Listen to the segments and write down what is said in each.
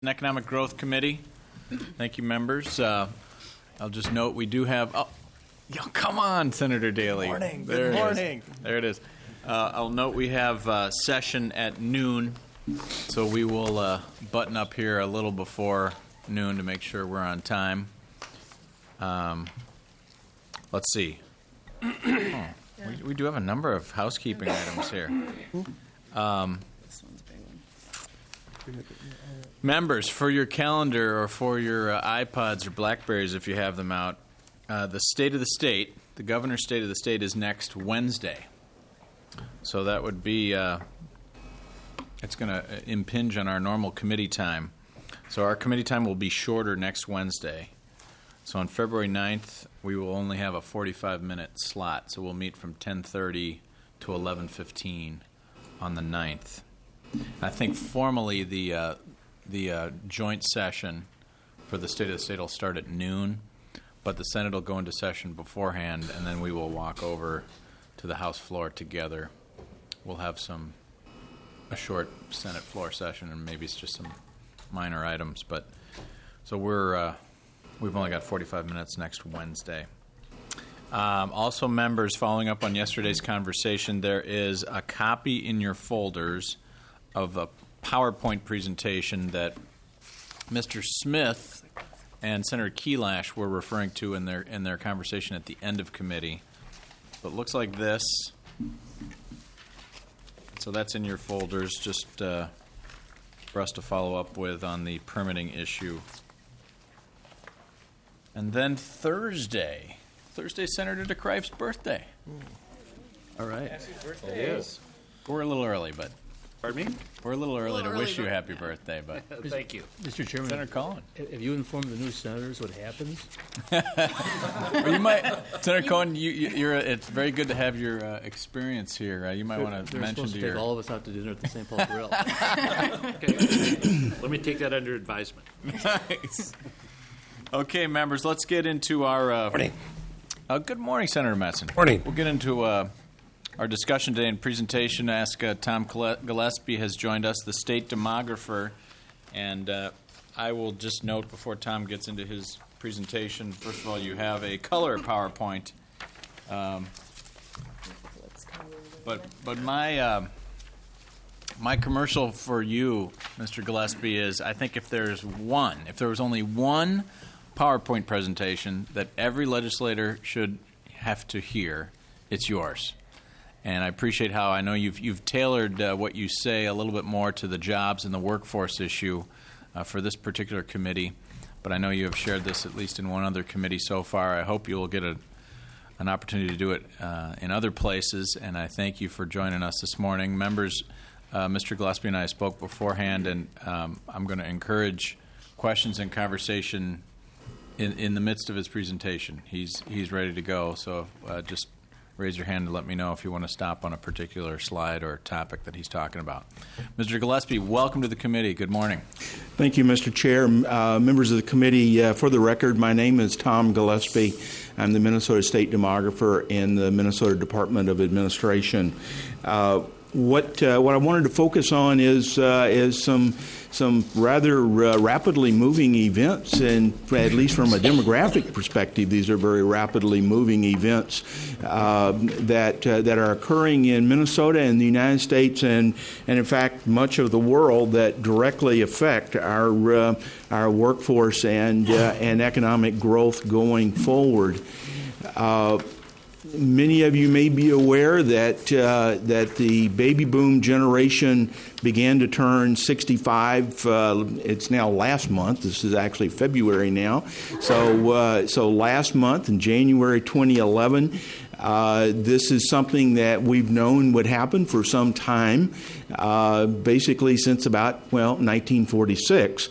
Economic Growth Committee. Thank you, members. I'll just note we do have. Oh, come on, Senator Daly. Good morning. There it is. I'll note we have session at noon, so we will button up here a little before noon to make sure we're on time. Let's see. We do have a number of housekeeping items here. Members, for your calendar or for your iPods or BlackBerries, if you have them out, the State of the State, the Governor's State of the State, is next Wednesday. So that would be, it's going to impinge on our normal committee time. So our committee time will be shorter next Wednesday. So on February 9th, we will only have a 45-minute slot. So we'll meet from 10:30 to 11:15 on the 9th. I think formally the joint session for the State of the State will start at noon, but the Senate will go into session beforehand, and then we will walk over to the House floor together. We'll have a short Senate floor session, and maybe it's just some minor items. But so we've only got 45 minutes next Wednesday. Also, members, following up on yesterday's conversation, there is a copy in your folders of a PowerPoint presentation that Mr. Smith and Senator Kelash were referring to in their conversation at the end of committee. So it looks like this. So that's in your folders, just for us to follow up with on the permitting issue. And then Thursday, Senator DeKreif's birthday. All right. Happy birthday. It is. We're a little early, but. Pardon me? We're a little early to wish you a happy birthday, but thank you, Mr. Chairman. Senator Cohen, have you informed the new senators what happens? Well, you might, Senator Cohen. It's very good to have your experience here. You might want to mention to take all of us out to dinner at the St. Paul Grill. Okay. Let me take that under advisement. Nice. Okay, members, let's get into our. Morning. Good morning, Senator Metzen. Morning. We'll get into our discussion today and presentation. Tom Gillespie has joined us, the state demographer, and I will just note before Tom gets into his presentation, first of all, you have a color PowerPoint, but my commercial for you, Mr. Gillespie, is I think if there was only one PowerPoint presentation that every legislator should have to hear, it's yours. And I appreciate how I know you've tailored what you say a little bit more to the jobs and the workforce issue for this particular committee. But I know you have shared this at least in one other committee so far. I hope you will get an opportunity to do it in other places. And I thank you for joining us this morning. Members, Mr. Gillespie and I spoke beforehand, and I'm going to encourage questions and conversation in the midst of his presentation. He's ready to go. So just raise your hand and let me know if you want to stop on a particular slide or topic that he's talking about. Mr. Gillespie, welcome to the committee. Good morning. Thank you, Mr. Chair. Members of the committee, for the record, my name is Tom Gillespie. I'm the Minnesota State Demographer in the Minnesota Department of Administration. What I wanted to focus on is some rather rapidly moving events, and at least from a demographic perspective, these are very rapidly moving events that are occurring in Minnesota and the United States, and in fact much of the world, that directly affect our workforce and economic growth going forward. Many of you may be aware that the baby boom generation began to turn 65. It's now last month. This is actually February now. So last month in January 2011. This is something that we've known would happen for some time, basically since about 1946.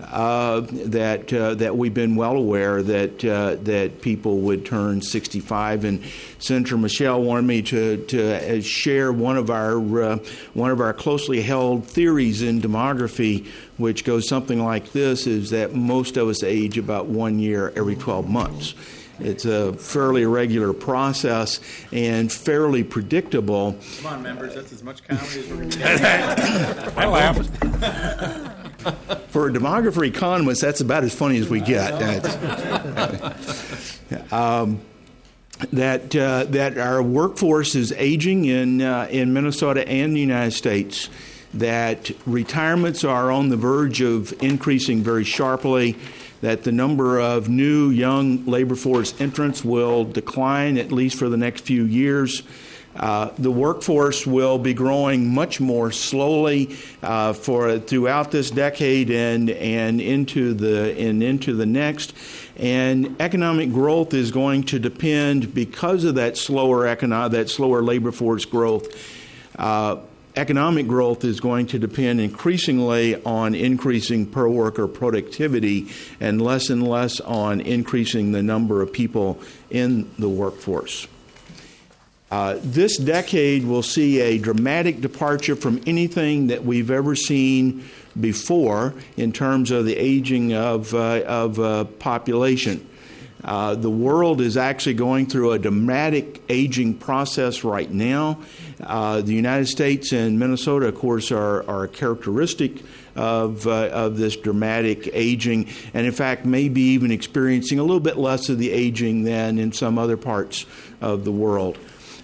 That we've been well aware that people would turn 65, and Senator Michelle wanted me to share one of our closely held theories in demography, which goes something like this: is that most of us age about 1 year every 12 months. It's a fairly regular process and fairly predictable. Come on, members, that's as much comedy as we're going to get. I laugh. For a demographer economist, that's about as funny as we get. That our workforce is aging in Minnesota and the United States, that retirements are on the verge of increasing very sharply, that the number of new young labor force entrants will decline at least for the next few years. The workforce will be growing much more slowly throughout this decade and into the next. And economic growth is going to depend, because of that slower labor force growth. Economic growth is going to depend increasingly on increasing per worker productivity and less on increasing the number of people in the workforce. This decade will see a dramatic departure from anything that we've ever seen before in terms of the aging of population. The world is actually going through a dramatic aging process right now. The United States and Minnesota, of course, are characteristic of this dramatic aging, and in fact may be even experiencing a little bit less of the aging than in some other parts of the world.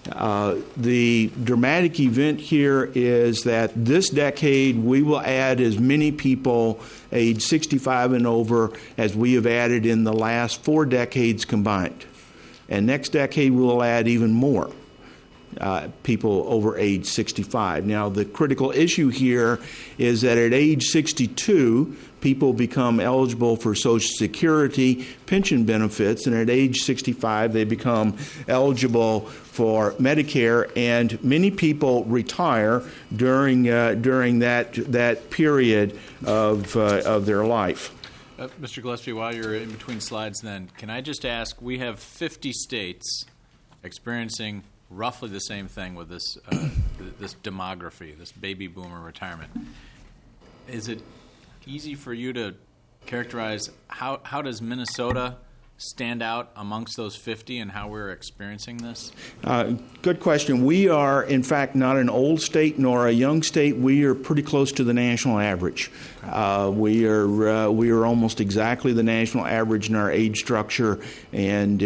The dramatic event here is that this decade we will add as many people age 65 and over as we have added in the last 4 decades combined. And next decade we will add even more people over age 65. Now, the critical issue here is that at age 62, people become eligible for Social Security pension benefits, and at age 65, they become eligible for Medicare, and many people retire during that period of their life. Mr. Gillespie, while you're in between slides then, can I just ask, we have 50 states experiencing roughly the same thing with this this demography, this baby boomer retirement. Is it easy for you to characterize how does Minnesota stand out amongst those 50 and how we're experiencing this? Good question. We are, in fact, not an old state nor a young state. We are pretty close to the national average. We are almost exactly the national average in our age structure and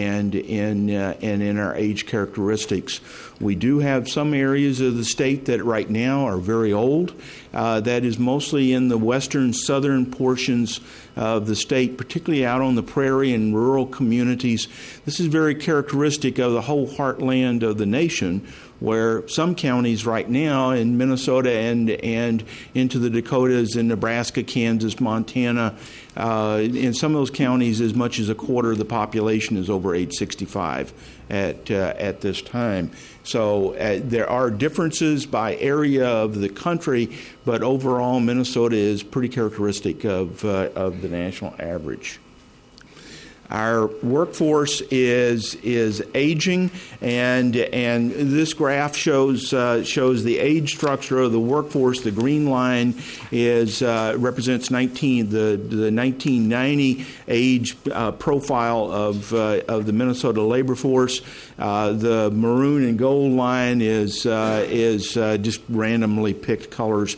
in our age characteristics. We do have some areas of the state that right now are very old. That is mostly in the western, southern portions of the state, particularly out on the prairie and rural communities. This is very characteristic of the whole heartland of the nation, where some counties right now in Minnesota and into the Dakotas, in Nebraska, Kansas, Montana, in some of those counties, as much as a quarter of the population is over age 65 at this time. So there are differences by area of the country, but overall, Minnesota is pretty characteristic of the national average. Our workforce is aging, and this graph shows the age structure of the workforce. The green line represents the 1990 age profile of the Minnesota labor force. The maroon and gold line is just randomly picked colors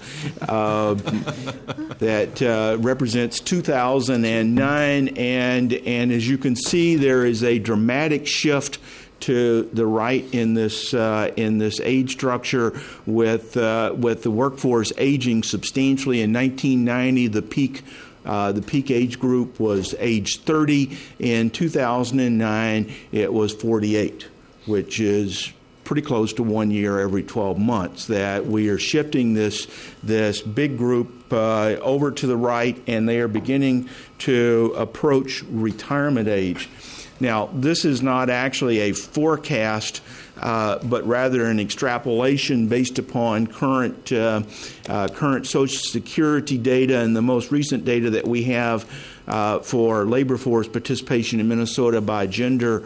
that represents 2009, and as you can see, there is a dramatic shift to the right in this age structure, with the workforce aging substantially. In 1990, the peak age group was age 30. In 2009, it was 48, which is pretty close to 1 year every 12 months, that we are shifting this big group over to the right, and they are beginning to approach retirement age. Now, this is not actually a forecast, but rather an extrapolation based upon current Social Security data, and the most recent data that we have for labor force participation in Minnesota by gender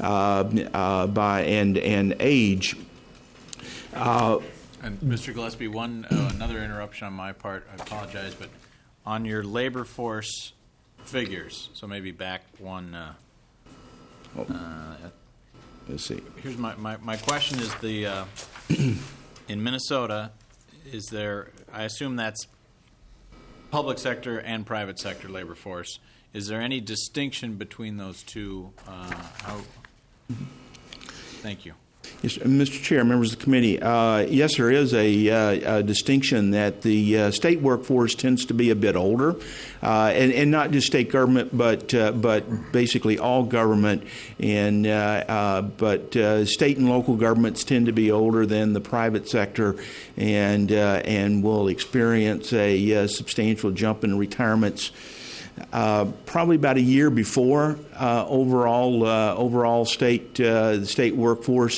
and age. And Mr. Gillespie, another interruption on my part. I apologize, but on your labor force figures, so maybe back one. Let's see. Here's my question: is in Minnesota, is there? I assume that's public sector and private sector labor force. Is there any distinction between those two? Thank you. Yes, Mr. Chair, members of the committee, yes, there is a distinction that the state workforce tends to be a bit older, and not just state government, but basically all government. But state and local governments tend to be older than the private sector, and will experience a substantial jump in retirements. Probably about a year before overall state the state workforce.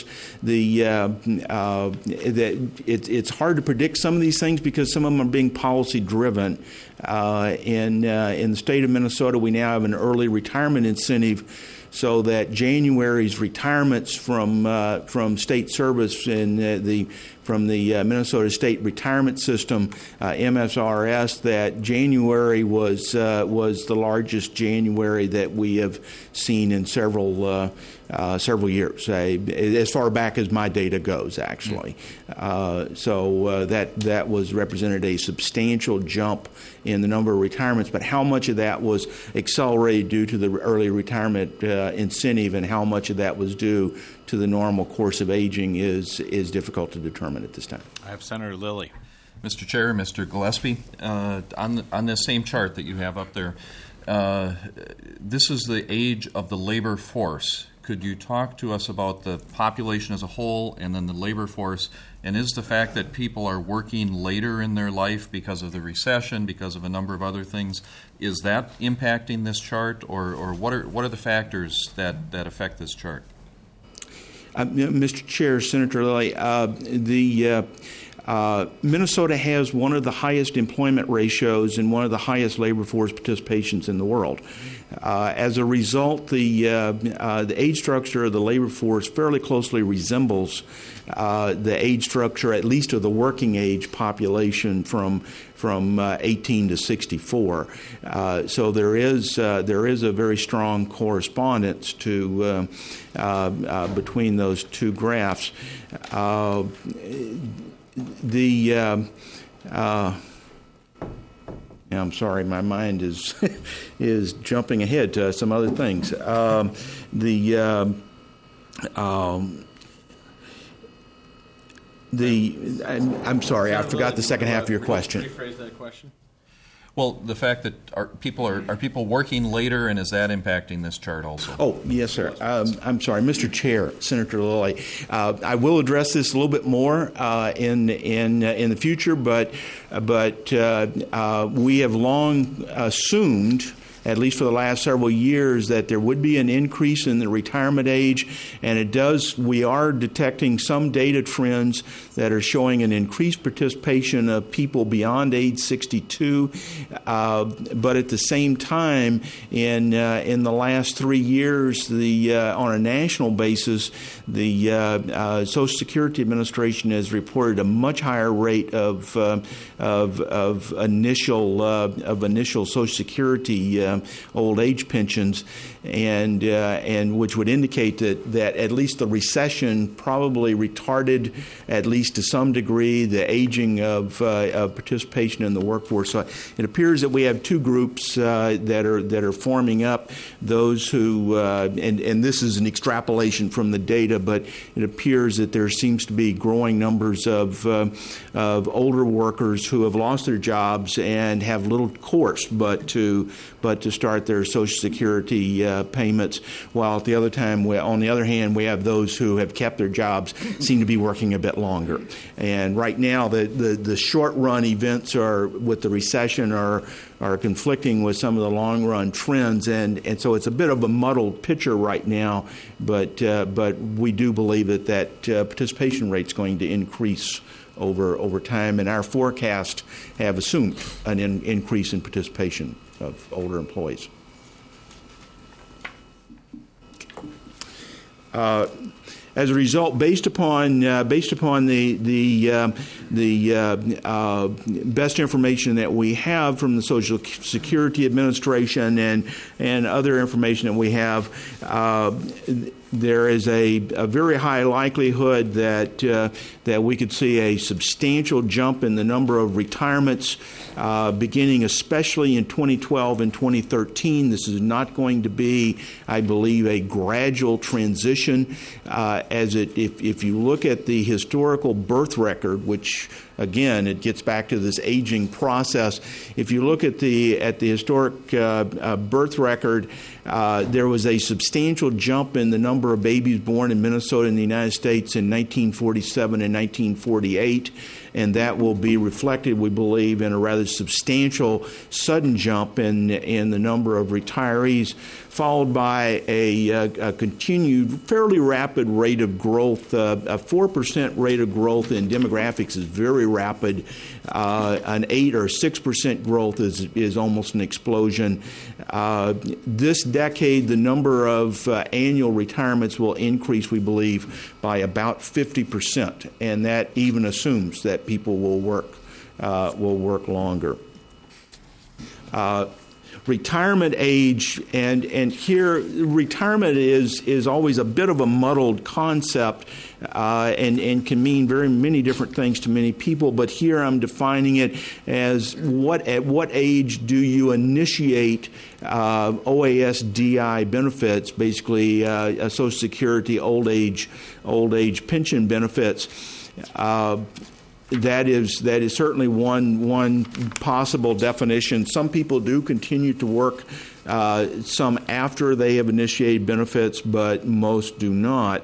It's hard to predict some of these things because some of them are being policy driven. In the state of Minnesota, we now have an early retirement incentive, so that January's retirements from state service from the Minnesota State Retirement System, MSRS, that January was the largest January that we have seen in several years, as far back as my data goes, actually. So that was represented a substantial jump in the number of retirements, but how much of that was accelerated due to the early retirement incentive and how much of that was due to the normal course of aging is difficult to determine at this time. I have Senator Lilly. Mr. Chair, Mr. Gillespie, on this same chart that you have up there, this is the age of the labor force. Could you talk to us about the population as a whole and then the labor force? And is the fact that people are working later in their life because of the recession, because of a number of other things, is that impacting this chart, or what are the factors that affect this chart? Mr. Chair, Senator Lilly, Minnesota has one of the highest employment ratios and one of the highest labor force participations in the world. As a result, the age structure of the labor force fairly closely resembles the age structure, at least of the working age population from 18 to 64. So there is a very strong correspondence to between those two graphs. I'm sorry, my mind is is jumping ahead to some other things. I'm sorry, I forgot the second half of your question. Rephrase that question. Well, the fact that are people working later, and is that impacting this chart also? Oh, yes, sir. I'm sorry, Mr. Chair, Senator Lilly. I will address this a little bit more in the future, but we have long assumed, at least for the last several years, that there would be an increase in the retirement age, and it does. We are detecting some data trends that are showing an increased participation of people beyond age 62, but at the same time, in the last 3 years, on a national basis, the Social Security Administration has reported a much higher rate of initial Social Security old age pensions, and which would indicate that at least the recession probably retarded, at least to some degree, the aging of participation in the workforce. So it appears that we have two groups that are forming up. Those who and this is an extrapolation from the data, but it appears that there seems to be growing numbers of older workers who have lost their jobs and have little course but to start their Social Security payments, while on the other hand, we have those who have kept their jobs, seem to be working a bit longer. And right now, the short-run events with the recession are conflicting with some of the long-run trends, and so it's a bit of a muddled picture right now, but we do believe that participation rate is going to increase over time, and our forecast have assumed an increase in participation of older employees. As a result, based upon the best information that we have from the Social Security Administration and other information that we have, there is a very high likelihood that we could see a substantial jump in the number of retirements beginning especially in 2012 and 2013. This is not going to be, I believe, a gradual transition. If you look at the historical birth record, which again, it gets back to this aging process. If you look at the historic birth record, there was a substantial jump in the number of babies born in Minnesota and the United States in 1947 and 1948, and that will be reflected, we believe, in a rather substantial sudden jump in the number of retirees, followed by a continued fairly rapid rate of growth. A 4% rate of growth in demographics is very rapid. An 8 or 6% growth is almost an explosion. This decade, the number of annual retirements will increase, we believe, by about 50%, and that even assumes that people will work longer. Retirement age, and here retirement is always a bit of a muddled concept and can mean very many different things to many people, but here I'm defining it as at what age do you initiate OASDI benefits, basically Social Security old age pension benefits. That is certainly one possible definition. Some people do continue to work some after they have initiated benefits, but most do not.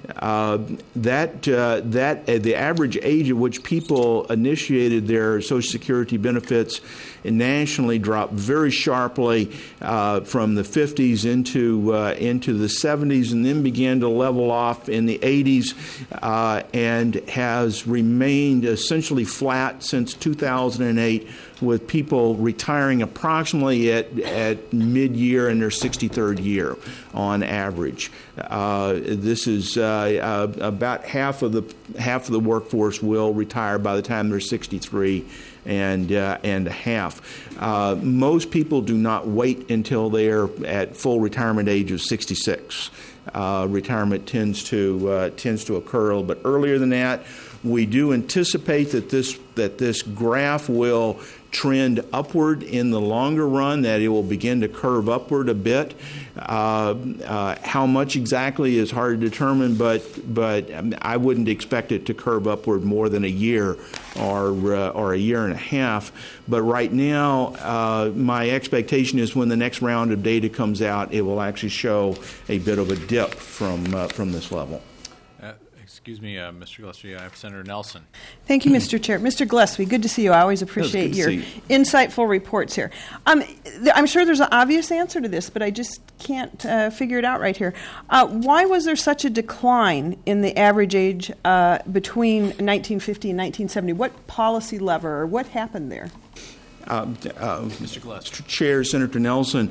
The average age at which people initiated their Social Security benefits nationally dropped very sharply from the 50s into the 70s, and then began to level off in the 80s, and has remained essentially flat since 2008, with people retiring approximately at mid-year in their 63rd year on average. This is about half of the workforce will retire by the time they're 63 and a half. Most people do not wait until they're at full retirement age of 66. Retirement tends to occur a little bit earlier than that. We do anticipate that this graph will trend upward in the longer run, that it will begin to curve upward a bit. How much exactly is hard to determine, but I wouldn't expect it to curve upward more than a year or a year and a half. But right now, my expectation is when the next round of data comes out, it will actually show a bit of a dip from this level. Excuse me, Mr. Gillespie, I have Senator Nelson. Thank you, Mr. Chair. Mr. Gillespie, good to see you. I always appreciate your insightful reports here. I'm sure there's an obvious answer to this, but I just can't figure it out right here. Why was there such a decline in the average age between 1950 and 1970? What policy lever or what happened there? Mr. Gillespie. Chair, Senator Nelson,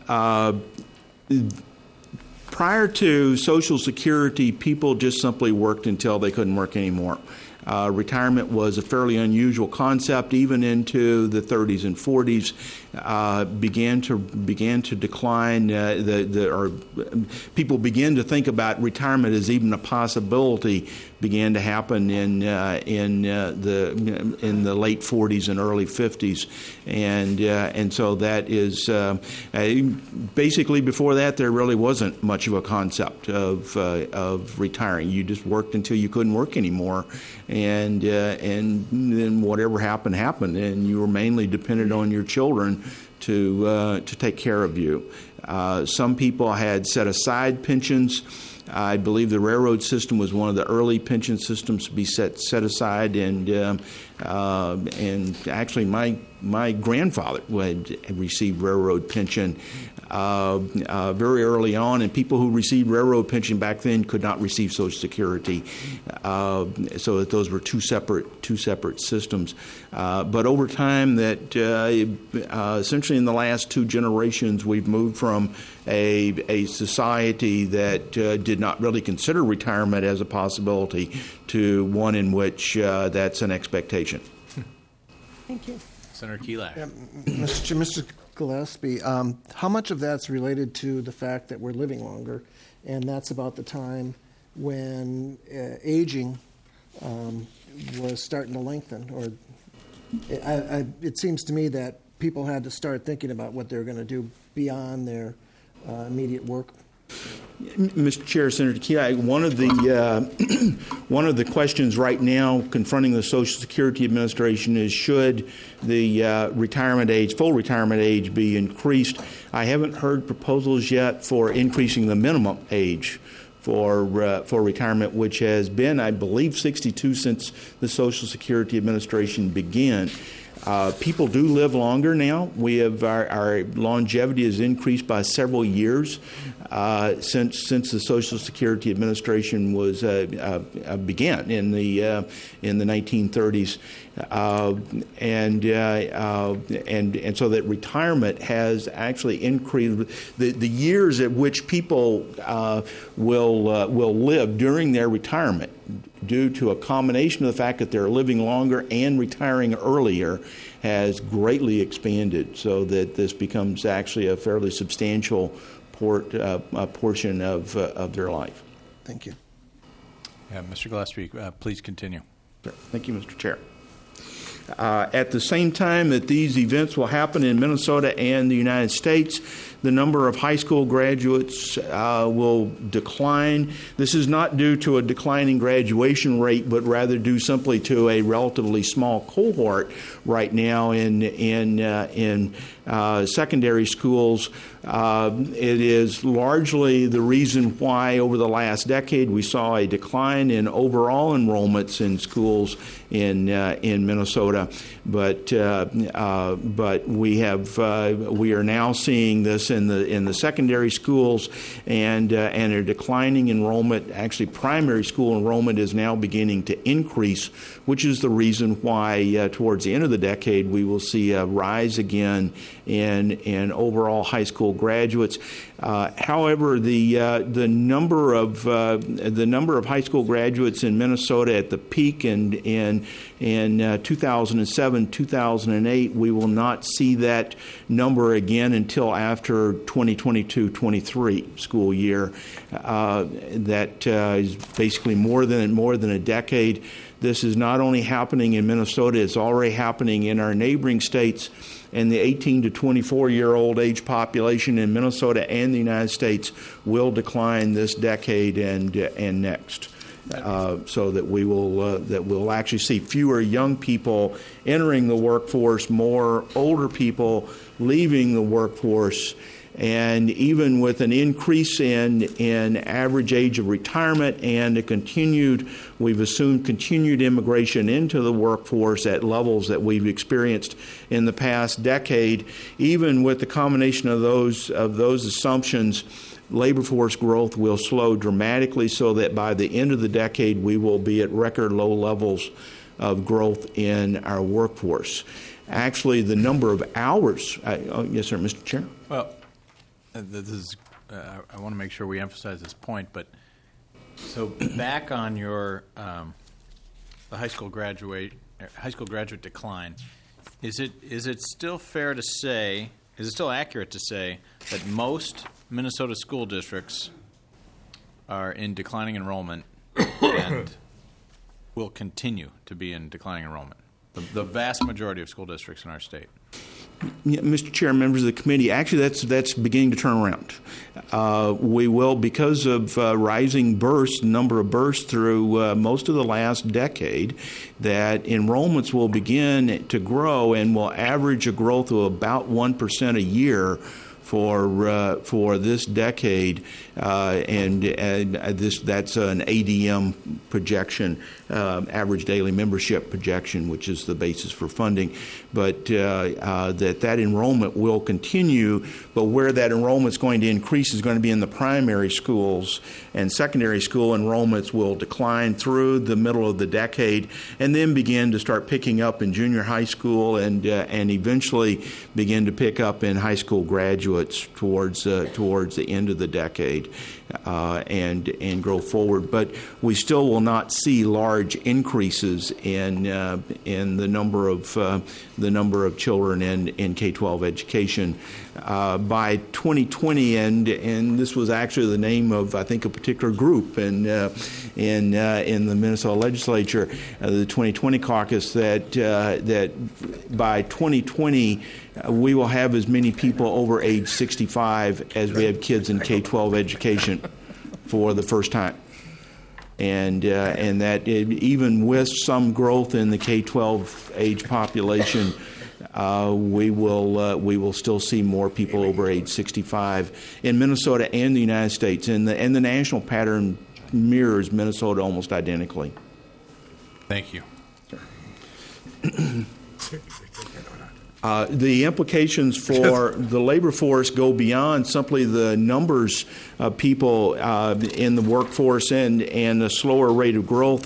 prior to Social Security, people just simply worked until they couldn't work anymore. Retirement was a fairly unusual concept, even into the 30s and 40s. Began to decline. People began to think about retirement as even a possibility. Began to happen in the late 40s and early 50s, and so that is basically before that there really wasn't much of a concept of retiring. You just worked until you couldn't work anymore, and then whatever happened, and you were mainly dependent on your children to take care of you. Some people had set aside pensions. I believe the railroad system was one of the early pension systems to be set aside, and actually my grandfather had received railroad pension very early on, and people who received railroad pension back then could not receive Social Security, so that those were two separate systems. But over time, that essentially in the last two generations, we've moved from a society that did not really consider retirement as a possibility to one in which that's an expectation. Thank you. Senator Keelak. Mr. Gillespie, how much of that's related to the fact that we're living longer, and that's about the time when aging was starting to lengthen? Or it seems to me that people had to start thinking about what they were going to do beyond their immediate work. Mr. Chair, Senator Key, one of the questions right now confronting the Social Security Administration is should the full retirement age, be increased. I haven't heard proposals yet for increasing the minimum age for retirement, which has been, I believe, 62 since the Social Security Administration began. People do live longer now. We have our longevity has increased by several years since the Social Security Administration was began in the 1930s, and so that retirement has actually increased. The years at which people will live during their retirement, due to a combination of the fact that they're living longer and retiring earlier, has greatly expanded, so that this becomes actually a fairly substantial portion of their life. Thank you. Yeah, Mr. Gillespie, please continue. Thank you, Mr. Chair. At the same time that these events will happen in Minnesota and the United States, the number of high school graduates will decline. This is not due to a declining graduation rate, but rather due simply to a relatively small cohort right now in secondary schools. It is largely the reason why over the last decade we saw a decline in overall enrollments in schools in Minnesota, but we are now seeing this in the secondary schools and a declining enrollment. Actually, primary school enrollment is now beginning to increase, which is the reason why towards the end of the decade we will see a rise again in overall high school graduates. However, the number of high school graduates in Minnesota at the peak in 2007, 2008, we will not see that number again until after 2022-23 school year. That is basically more than a decade. This is not only happening in Minnesota; it's already happening in our neighboring states. And the 18 to 24-year-old age population in Minnesota and the United States will decline this decade and next. So that we'll actually see fewer young people entering the workforce, more older people leaving the workforce, and even with an increase in average age of retirement and we've assumed continued immigration into the workforce at levels that we've experienced in the past decade. Even with the combination of those assumptions, labor force growth will slow dramatically, so that by the end of the decade we will be at record low levels of growth in our workforce. Actually, the number of hours. Yes, sir, Mr. Chair. Well, this is. I want to make sure we emphasize this point, but so back on your the high school graduate decline, is it still fair to say? Is it still accurate to say that most Minnesota school districts are in declining enrollment and will continue to be in declining enrollment? The vast majority of school districts in our state. Yeah, Mr. Chair, members of the committee, actually that's beginning to turn around. We will, because of rising number of births through most of the last decade, that enrollments will begin to grow and will average a growth of about 1% a year for this decade, and that's an ADM projection, average daily membership projection, which is the basis for funding. But that enrollment will continue, but where that enrollment is going to increase is going to be in the primary schools, and secondary school enrollments will decline through the middle of the decade, and then begin to start picking up in junior high school, and eventually begin to pick up in high school graduate graduates towards the end of the decade and grow forward. But we still will not see large increases in the number of children in K-12 education. By 2020, and this was actually the name of, I think, a particular group in the Minnesota legislature, the 2020 caucus, that by 2020 we will have as many people over age 65 as we have kids in K-12 education for the first time. And that even with some growth in the K-12 age population, we will still see more people over age 65 in Minnesota and the United States, and the national pattern mirrors Minnesota almost identically. Thank you. The implications for the labor force go beyond simply the numbers of people in the workforce and the slower rate of growth.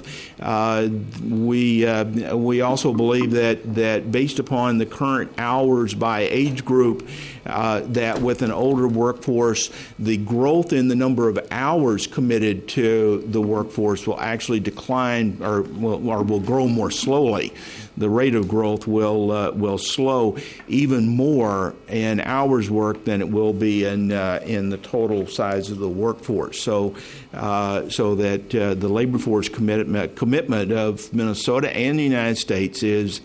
We also believe that based upon the current hours by age group, that with an older workforce, the growth in the number of hours committed to the workforce will actually decline or will grow more slowly. The rate of growth will slow even more in hours worked than it will be in the total size of the workforce. So that the labor force commitment of Minnesota and the United States is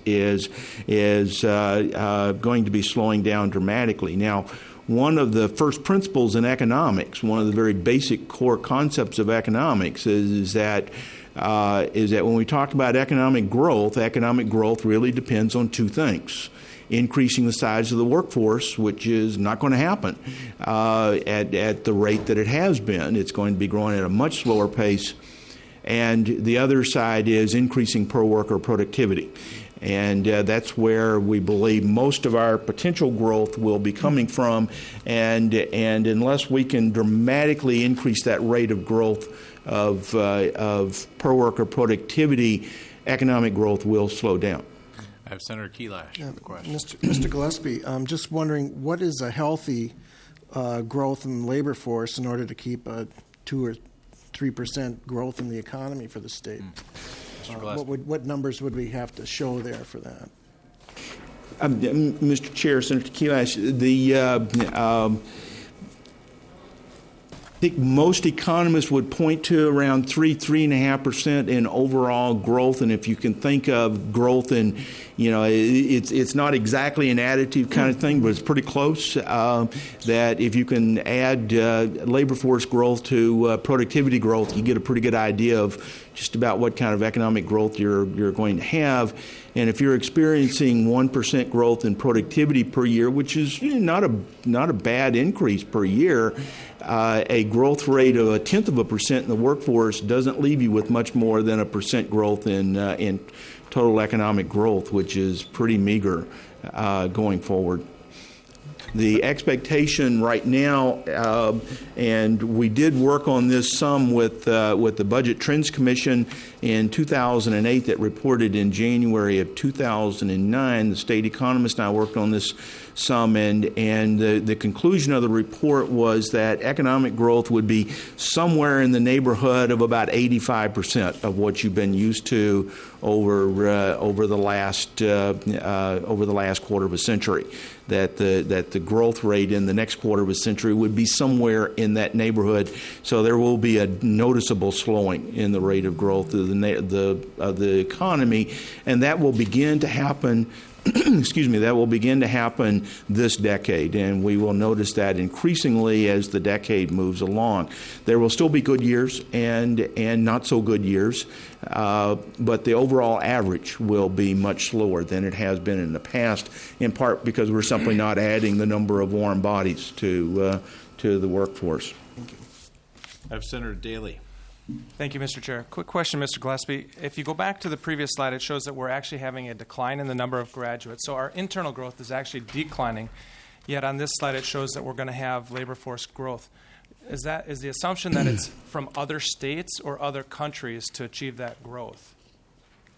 going to be slowing down dramatically. Now, one of the first principles in economics, one of the very basic core concepts of economics is that when we talk about economic growth really depends on two things. Increasing the size of the workforce, which is not going to happen at the rate that it has been. It's going to be growing at a much slower pace. And the other side is increasing per worker productivity. And that's where we believe most of our potential growth will be coming from. And unless we can dramatically increase that rate of growth of per worker productivity, economic growth will slow down. I have Senator Kelash with a question. Mr. Gillespie, I'm just wondering, what is a healthy growth in the labor force in order to keep a 2 or 3% growth in the economy for the state? What numbers would we have to show there for that? Mr. Chair, Senator Kelash, I think most economists would point to around 3.5% in overall growth, and if you can think of growth in, it's not exactly an additive kind of thing, but it's pretty close. That if you can add labor force growth to productivity growth, you get a pretty good idea of just about what kind of economic growth you're going to have. And if you're experiencing 1% growth in productivity per year, which is not a bad increase per year, a growth rate of 0.1% in the workforce doesn't leave you with much more than 1% growth in total economic growth, which is pretty meager going forward. The expectation right now, and we did work on this some with the Budget Trends Commission in 2008 that reported in January of 2009. The state economist and I worked on this some, and the conclusion of the report was that economic growth would be somewhere in the neighborhood of about 85% of what you've been used to over the last quarter of a century. That the growth rate in the next quarter of a century would be somewhere in that neighborhood. So there will be a noticeable slowing in the rate of growth of the economy, and that will begin to happen. That will begin to happen this decade, and we will notice that increasingly as the decade moves along. There will still be good years and not so good years, but the overall average will be much slower than it has been in the past, in part because we're simply not adding the number of warm bodies to the workforce. I have Senator Daly. Thank you, Mr. Chair. Quick question, Mr. Gillespie. If you go back to the previous slide, it shows that we're actually having a decline in the number of graduates. So our internal growth is actually declining. Yet on this slide, it shows that we're going to have labor force growth. Is the assumption that it's from other states or other countries to achieve that growth?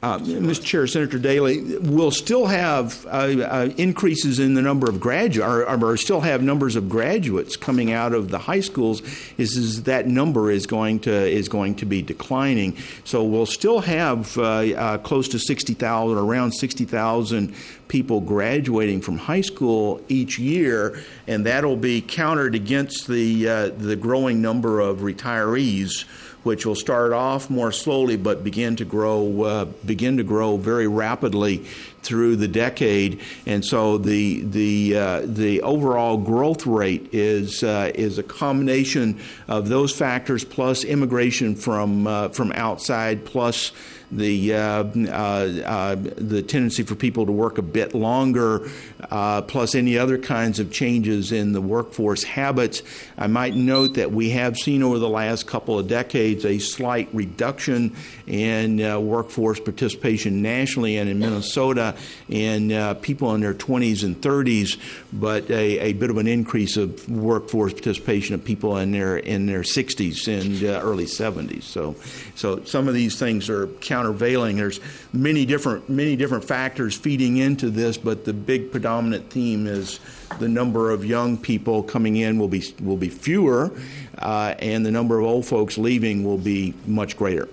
Mr. Chair, Senator Daley, we'll still have increases in the number of or still have numbers of graduates coming out of the high schools. Is that number is going to be declining? So we'll still have close to 60,000, around 60,000 people graduating from high school each year, and that'll be countered against the growing number of retirees, which will start off more slowly but begin to grow very rapidly through the decade. And so the overall growth rate is a combination of those factors plus immigration from outside, plus the tendency for people to work a bit longer, plus any other kinds of changes in the workforce habits. I might note that we have seen over the last couple of decades a slight reduction in workforce participation nationally and in Minnesota in people in their 20s and 30s, but a bit of an increase of workforce participation of people in their 60s and early 70s. So some of these things are countervailing. There's many different factors feeding into this, but the big predominant theme is the number of young people coming in will be fewer, and the number of old folks leaving will be much greater.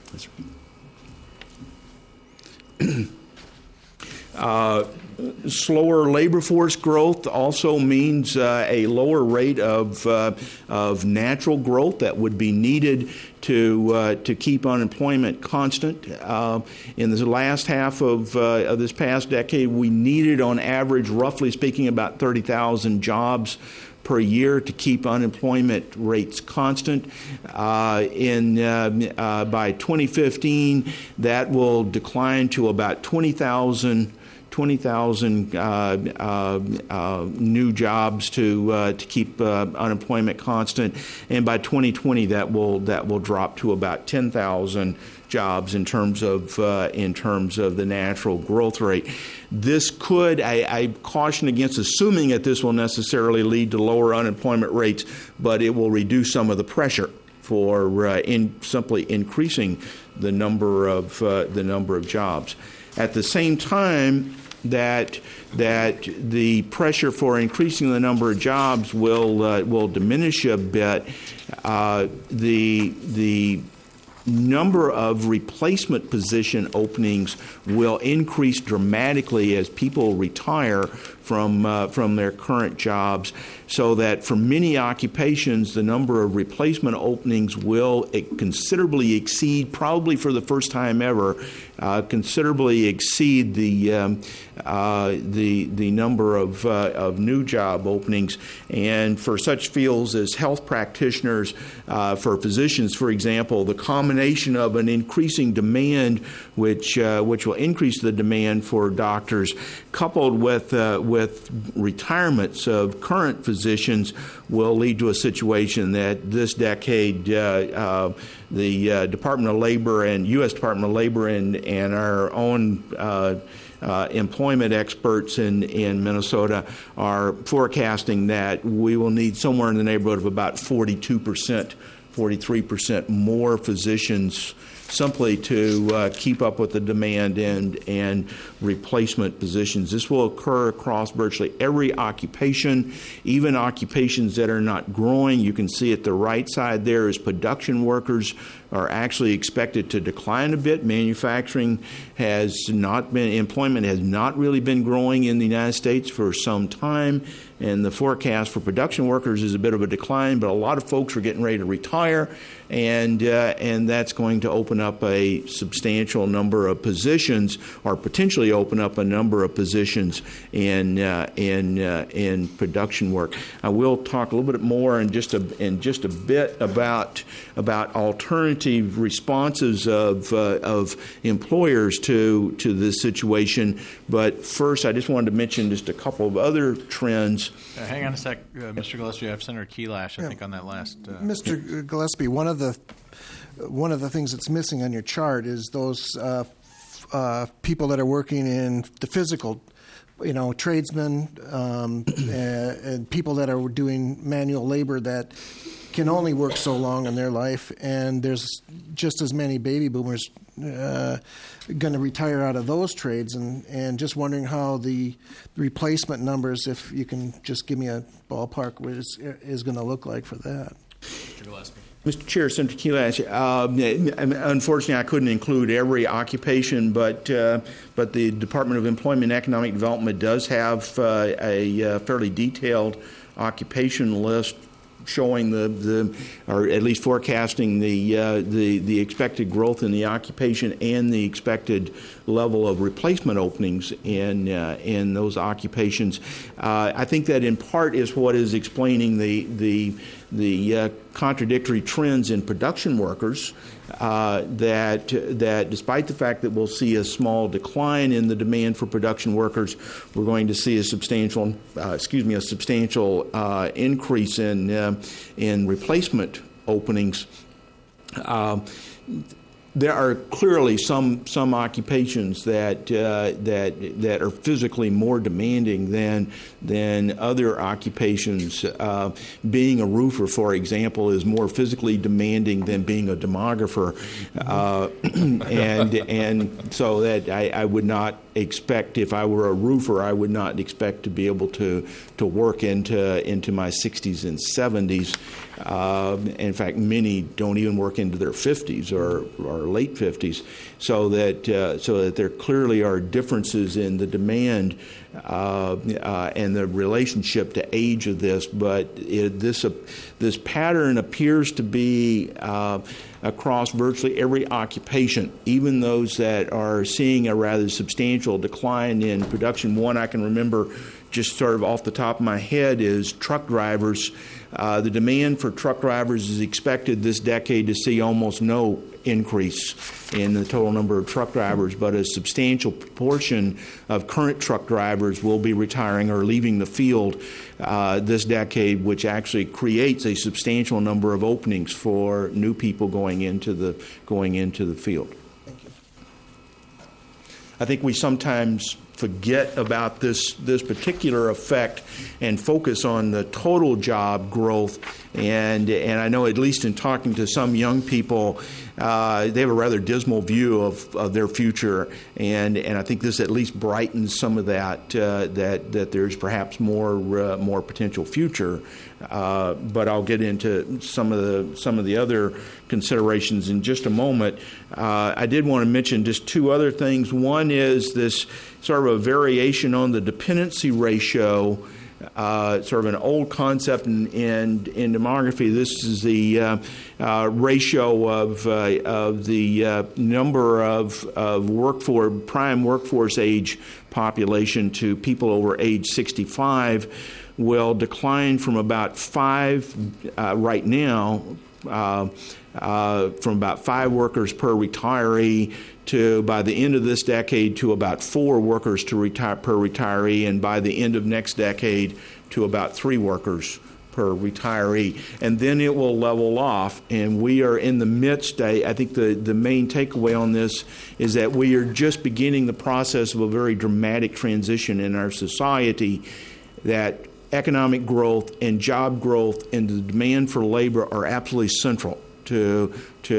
Slower labor force growth also means a lower rate of natural growth that would be needed to keep unemployment constant. In the last half of this past decade, we needed, on average, roughly speaking, about 30,000 jobs per year to keep unemployment rates constant. By 2015, that will decline to about 20,000 new jobs to keep unemployment constant, and by 2020 that will drop to about 10,000 jobs in terms of the natural growth rate. This could, I caution against assuming that this will necessarily lead to lower unemployment rates, but it will reduce some of the pressure for simply increasing the number of jobs. At the same time that the pressure for increasing the number of jobs will diminish a bit, the number of replacement position openings will increase dramatically as people retire from their current jobs, so that for many occupations the number of replacement openings will considerably exceed, probably for the first time ever, considerably exceed the number of new job openings. And for such fields as health practitioners, for physicians, for example, the combination of an increasing demand, which will increase the demand for doctors, coupled with retirements of current physicians, will lead to a situation that this decade the Department of Labor and U.S. Department of Labor and our own employment experts in Minnesota are forecasting that we will need somewhere in the neighborhood of about 42%, 43% more physicians simply to keep up with the demand and replacement positions. This will occur across virtually every occupation, even occupations that are not growing. You can see at the right side there is production workers are actually expected to decline a bit. Manufacturing employment has not really been growing in the United States for some time, and the forecast for production workers is a bit of a decline, but a lot of folks are getting ready to retire, and that's going to open up a substantial number of positions, or potentially open up a number of positions in production work. I will talk a little bit more in just a bit about alternative responses of employers to this situation. But first, I just wanted to mention just a couple of other trends. Hang on a sec, Mr. Gillespie. I have Senator Keylash, I think, on that last. Mr. Gillespie, one of the things that's missing on your chart is those people that are working in the physical, tradesmen and people that are doing manual labor that can only work so long in their life, and there's just as many baby boomers going to retire out of those trades, and just wondering how the replacement numbers, if you can just give me a ballpark, what is going to look like for that. Mr. Gillespie. Mr. Chair, Senator Kelash, unfortunately, I couldn't include every occupation, but the Department of Employment and Economic Development does have a fairly detailed occupation list showing or at least forecasting the expected growth in the occupation and the expected level of replacement openings in those occupations. I think that in part is what is explaining the contradictory trends in production workers. That despite the fact that we'll see a small decline in the demand for production workers, we're going to see a substantial increase in replacement openings. There are clearly some occupations that are physically more demanding than other occupations. Being a roofer, for example, is more physically demanding than being a demographer, and so that I would not expect, if I were a roofer, I would not expect to be able to work into my 60s and 70s. In fact, many don't even work into their 50s or late 50s, so that there clearly are differences in the demand and the relationship to age of this. But this pattern appears to be across virtually every occupation, even those that are seeing a rather substantial decline in production. One I can remember just sort of off the top of my head is truck drivers. The demand for truck drivers is expected this decade to see almost no increase in the total number of truck drivers, but a substantial proportion of current truck drivers will be retiring or leaving the field this decade, which actually creates a substantial number of openings for new people going into the field. Thank you. I think we sometimes forget about this particular effect and focus on the total job growth. And I know, at least in talking to some young people, they have a rather dismal view of their future. And I think this at least brightens some of that there's perhaps more potential future. But I'll get into some of the other considerations in just a moment. I did want to mention just two other things. One is this sort of a variation on the dependency ratio, sort of an old concept in demography. This is the ratio of the number of prime workforce age population to people over age 65 will decline from about 5 right now, from about 5 workers per retiree to, by the end of this decade, to about 4 workers per retiree, and by the end of next decade to about 3 workers per retiree. And then it will level off, and we are in the midst, I think the main takeaway on this is that we are just beginning the process of a very dramatic transition in our society, that economic growth and job growth and the demand for labor are absolutely central to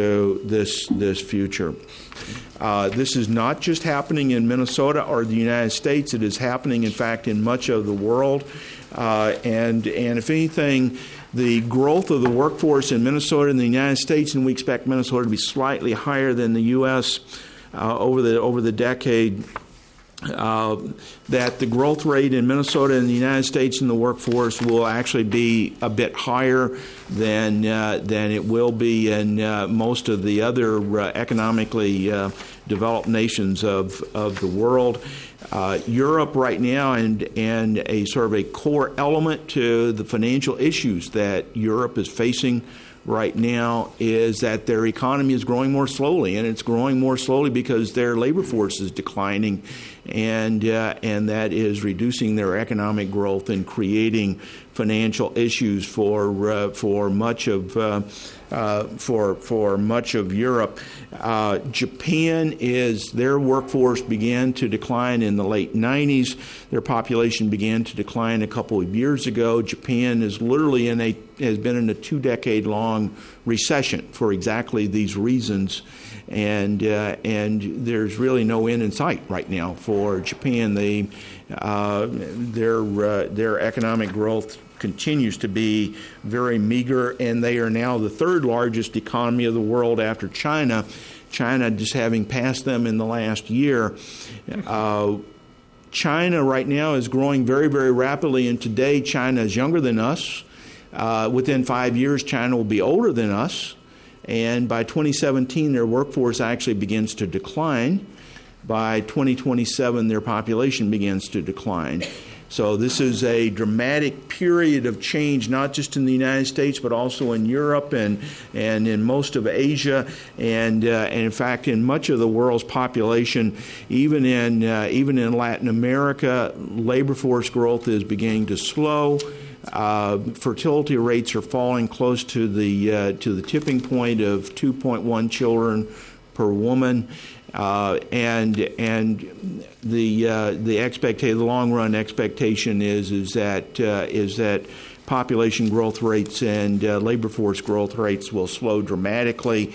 this future. This is not just happening in Minnesota or the United States. It is happening, in fact, in much of the world. And if anything, the growth of the workforce in Minnesota and the United States, and we expect Minnesota to be slightly higher than the U.S. over the decade, that the growth rate in Minnesota and the United States in the workforce will actually be a bit higher than it will be in most of the other economically developed nations of the world. Europe right now, and a sort of a core element to the financial issues that Europe is facing right now, is that their economy is growing more slowly, and it's growing more slowly because their labor force is declining, and that is reducing their economic growth and creating financial issues for much of Europe. Japan, their workforce began to decline in the late 90s. Their population began to decline a couple of years ago. Japan is literally has been in a 2-decade-long recession for exactly these reasons, and there's really no end in sight right now for Japan. Their economic growth continues to be very meager, and they are now the third largest economy of the world after China. China just having passed them in the last year. China right now is growing very, very rapidly, and today China is younger than us. Within 5 years, China will be older than us, and by 2017, their workforce actually begins to decline. By 2027, their population begins to decline. So this is a dramatic period of change, not just in the United States, but also in Europe and in most of Asia, and in fact in much of the world's population. Even in Latin America, labor force growth is beginning to slow. Fertility rates are falling close to the tipping point of 2.1 children per woman. And the long run expectation is that population growth rates and labor force growth rates will slow dramatically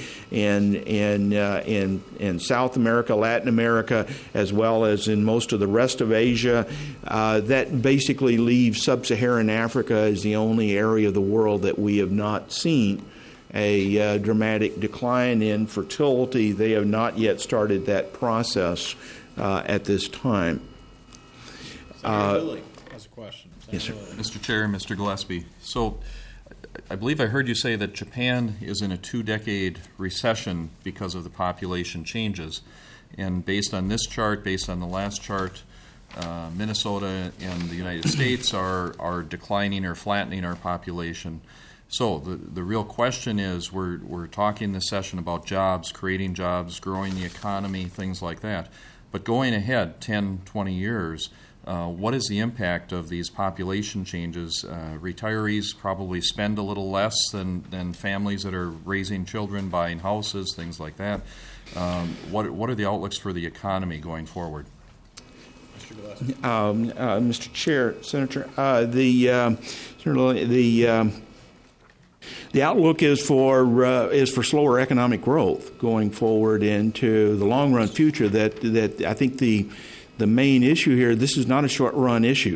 in South America, Latin America, as well as in most of the rest of Asia. That basically leaves sub-Saharan Africa as the only area of the world that we have not seen a dramatic decline in fertility. They have not yet started that process at this time. Billy has a question. Yes, sir. Mr. Chair, Mr. Gillespie. So I believe I heard you say that Japan is in a 2-decade recession because of the population changes. And based on this chart, based on the last chart, Minnesota and the United States are declining or flattening our population. So the real question is, we're talking this session about jobs, creating jobs, growing the economy, things like that. But going ahead 10, 20 years, what is the impact of these population changes? Retirees probably spend a little less than families that are raising children, buying houses, things like that. What are the outlooks for the economy going forward? Mr. Chair, Senator, the outlook is for slower economic growth going forward into the long run future. That I think the main issue here. This is not a short run issue,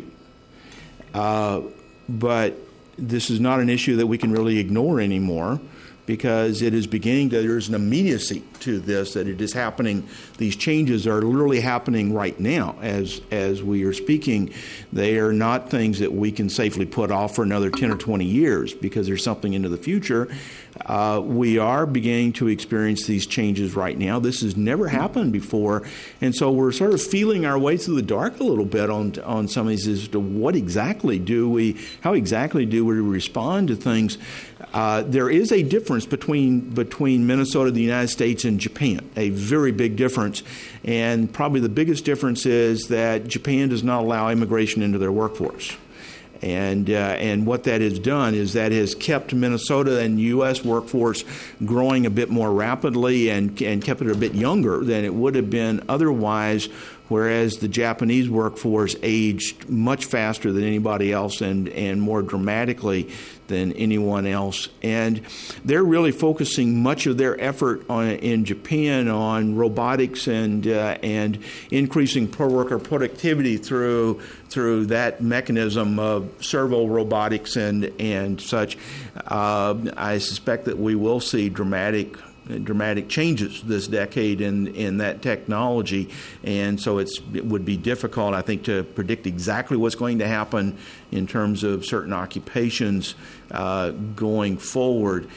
but this is not an issue that we can really ignore anymore, because it is beginning to. There's an immediacy to this, that it is happening. These changes are literally happening right now as we are speaking. They are not things that we can safely put off for another 10 or 20 years because there's something into the future. We are beginning to experience these changes right now. This has never happened before, and so we're sort of feeling our way through the dark a little bit on some of these as to how exactly do we respond to things. There is a difference between Minnesota, the United States, and Japan, a very big difference. And probably the biggest difference is that Japan does not allow immigration into their workforce. And what that has done is that has kept Minnesota and U.S. workforce growing a bit more rapidly and kept it a bit younger than it would have been otherwise, whereas the Japanese workforce aged much faster than anybody else and more dramatically than anyone else. And they're really focusing much of their effort in Japan on robotics and increasing per worker productivity through that mechanism of servo robotics and such. I suspect that we will see dramatic changes this decade in that technology, and so it would be difficult, I think, to predict exactly what's going to happen in terms of certain occupations going forward.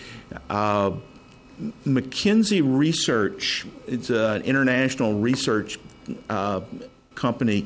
McKinsey Research, it's an international research company.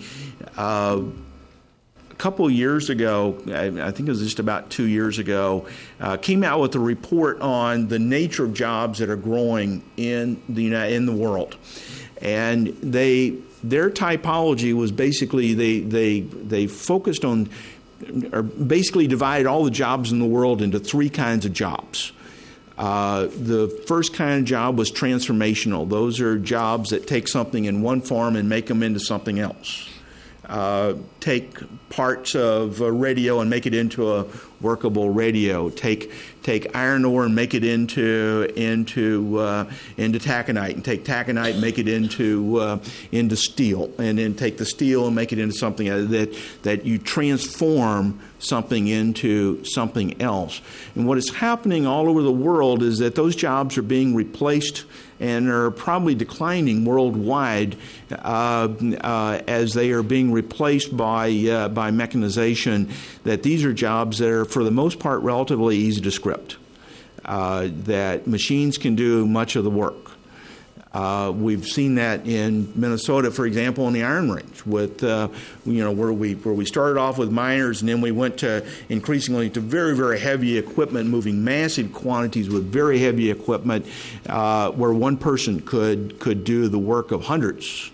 A couple years ago, I think it was just about 2 years ago, came out with a report on the nature of jobs that are growing in the world, and their typology was basically they focused on, or basically divided all the jobs in the world into 3 kinds of jobs. The first kind of job was transformational. Those are jobs that take something in one form and make them into something else. take parts of a radio and make it into a workable radio. Take iron ore and make it into taconite, and take taconite and make it into steel, and then take the steel and make it into something that you transform something into something else. And what is happening all over the world is that those jobs are being replaced and are probably declining worldwide as they are being replaced by mechanization. That these are jobs that are, for the most part, relatively easy to script. That machines can do much of the work. We've seen that in Minnesota, for example, in the Iron Range, with where we started off with miners, and then we went to increasingly to very, very heavy equipment, moving massive quantities with very heavy equipment, where one person could do the work of hundreds.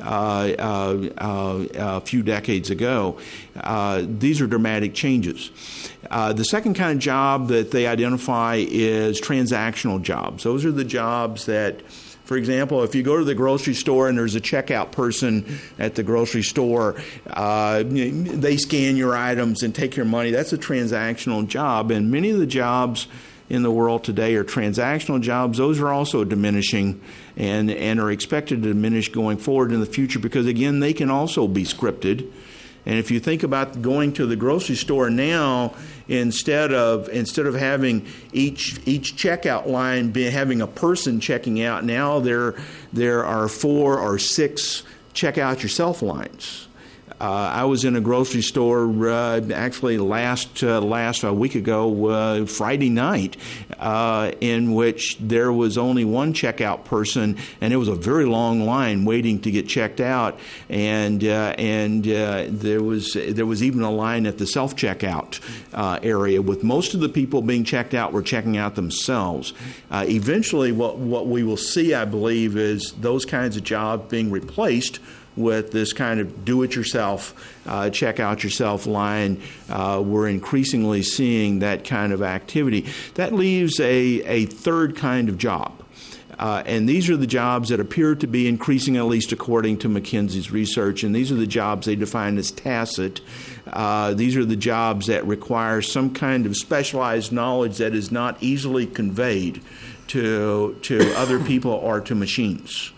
A few decades ago. These are dramatic changes. The second kind of job that they identify is transactional jobs. Those are the jobs that, for example, if you go to the grocery store and there's a checkout person at the grocery store, they scan your items and take your money. That's a transactional job, and many of the jobs in the world today are transactional jobs. Those are also diminishing and are expected to diminish going forward in the future because, again, they can also be scripted. And if you think about going to the grocery store now, instead of having each checkout line having a person checking out, now there are 4 or 6 check out yourself lines. I was in a grocery store actually last week ago, Friday night, in which there was only one checkout person, and it was a very long line waiting to get checked out, and there was even a line at the self checkout area, with most of the people being checked out were checking out themselves. Eventually, what we will see, I believe, is those kinds of jobs being replaced with this kind of do-it-yourself, check-out-yourself line. We're increasingly seeing that kind of activity. That leaves a third kind of job. And these are the jobs that appear to be increasing, at least according to McKinsey's research, and these are the jobs they define as tacit. These are the jobs that require some kind of specialized knowledge that is not easily conveyed to other people or to machines.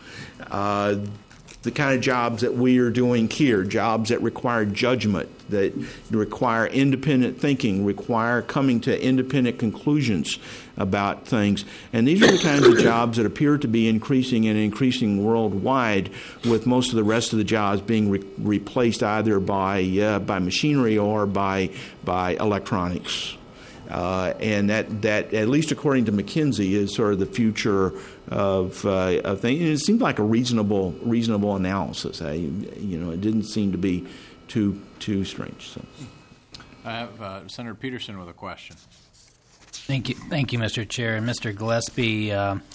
The kind of jobs that we are doing here, jobs that require judgment, that require independent thinking, require coming to independent conclusions about things. And these are the kinds of jobs that appear to be increasing and increasing worldwide, with most of the rest of the jobs being replaced either by machinery or by electronics. And that, at least according to McKinsey, is sort of the future of things. And it seemed like a reasonable analysis. It didn't seem to be too strange. So. I have Senator Peterson with a question. Thank you, Mr. Chair. And Mr. Gillespie,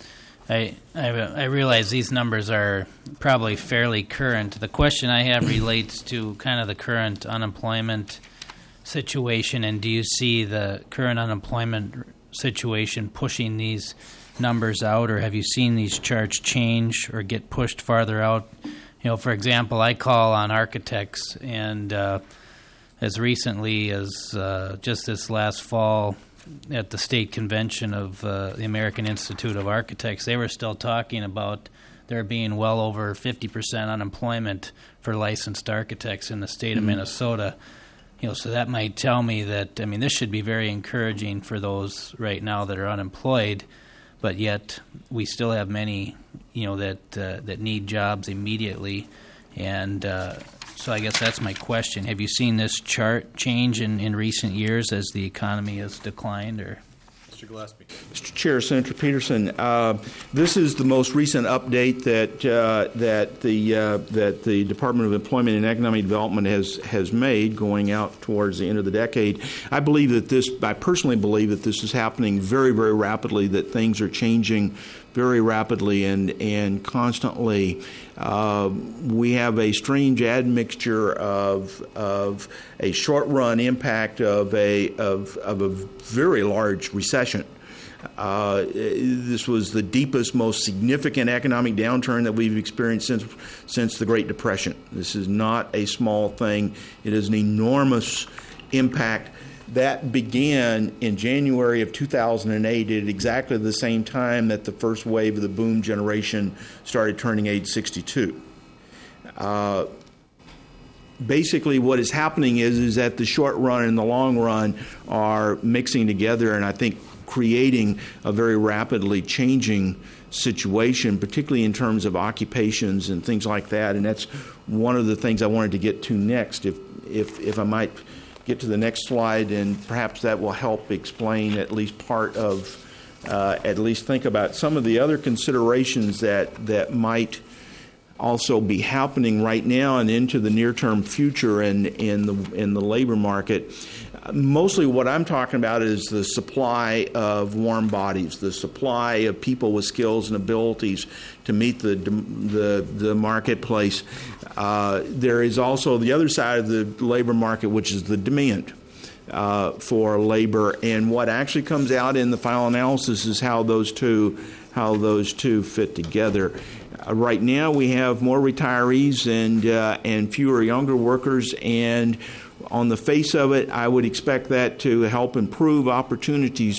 I realize these numbers are probably fairly current. The question I have relates to kind of the current unemployment situation, and do you see the current unemployment situation pushing these numbers out, or have you seen these charts change or get pushed farther out? For example, I call on architects, and as recently as just this last fall at the state convention of the American Institute of Architects, they were still talking about there being well over 50% unemployment for licensed architects in the state of Minnesota. So that might tell me that, this should be very encouraging for those right now that are unemployed, but yet we still have many, that need jobs immediately. And so I guess that's my question. Have you seen this chart change in recent years as the economy has declined, or? Mr. Gillespie. Mr. Chair, Senator Peterson, this is the most recent update that the Department of Employment and Economic Development has made, going out towards the end of the decade. I personally believe that this is happening very, very rapidly, that things are changing very rapidly and constantly. We have a strange admixture of a short-run impact of a very large recession. This was the deepest, most significant economic downturn that we've experienced since the Great Depression. This is not a small thing. It is an enormous impact. That began in January of 2008 at exactly the same time that the first wave of the boom generation started turning age 62. Basically, what is happening is that the short run and the long run are mixing together, and I think creating a very rapidly changing situation, particularly in terms of occupations and things like that. And that's one of the things I wanted to get to next. If I might get to the next slide, and perhaps that will help explain at least part of, at least think about some of the other considerations that might also be happening right now and into the near-term future in the labor market. Mostly what I'm talking about is the supply of warm bodies, the supply of people with skills and abilities to meet the marketplace. There is also the other side of the labor market, which is the demand for labor. And what actually comes out in the final analysis is how those two fit together. Right now, we have more retirees and fewer younger workers, and on the face of it, I would expect that to help improve opportunities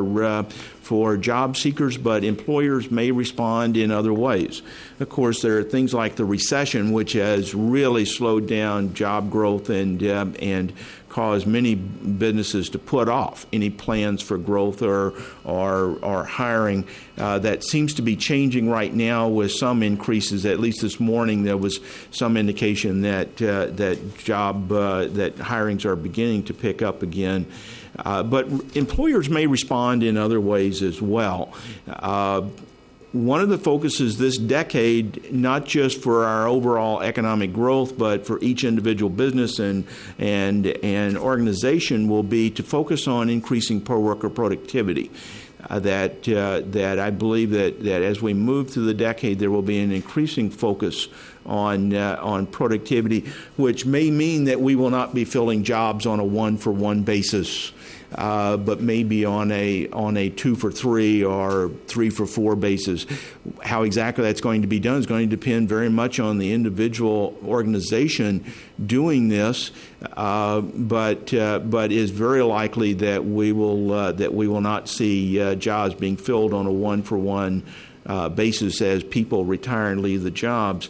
for job seekers, but employers may respond in other ways. Of course, there are things like the recession, which has really slowed down job growth and caused many businesses to put off any plans for growth or hiring. That seems to be changing right now with some increases. At least this morning, there was some indication that that hirings are beginning to pick up again. But employers may respond in other ways as well. One of the focuses this decade, not just for our overall economic growth, but for each individual business and organization, will be to focus on increasing per worker productivity. That I believe that as we move through the decade, there will be an increasing focus on productivity, which may mean that we will not be filling jobs on a 1-for-1 basis, but maybe on a 2-for-3 or 3-for-4 basis. How exactly that's going to be done is going to depend very much on the individual organization doing this, but is very likely that we will not see jobs being filled on a 1-for-1 basis as people retire and leave the jobs.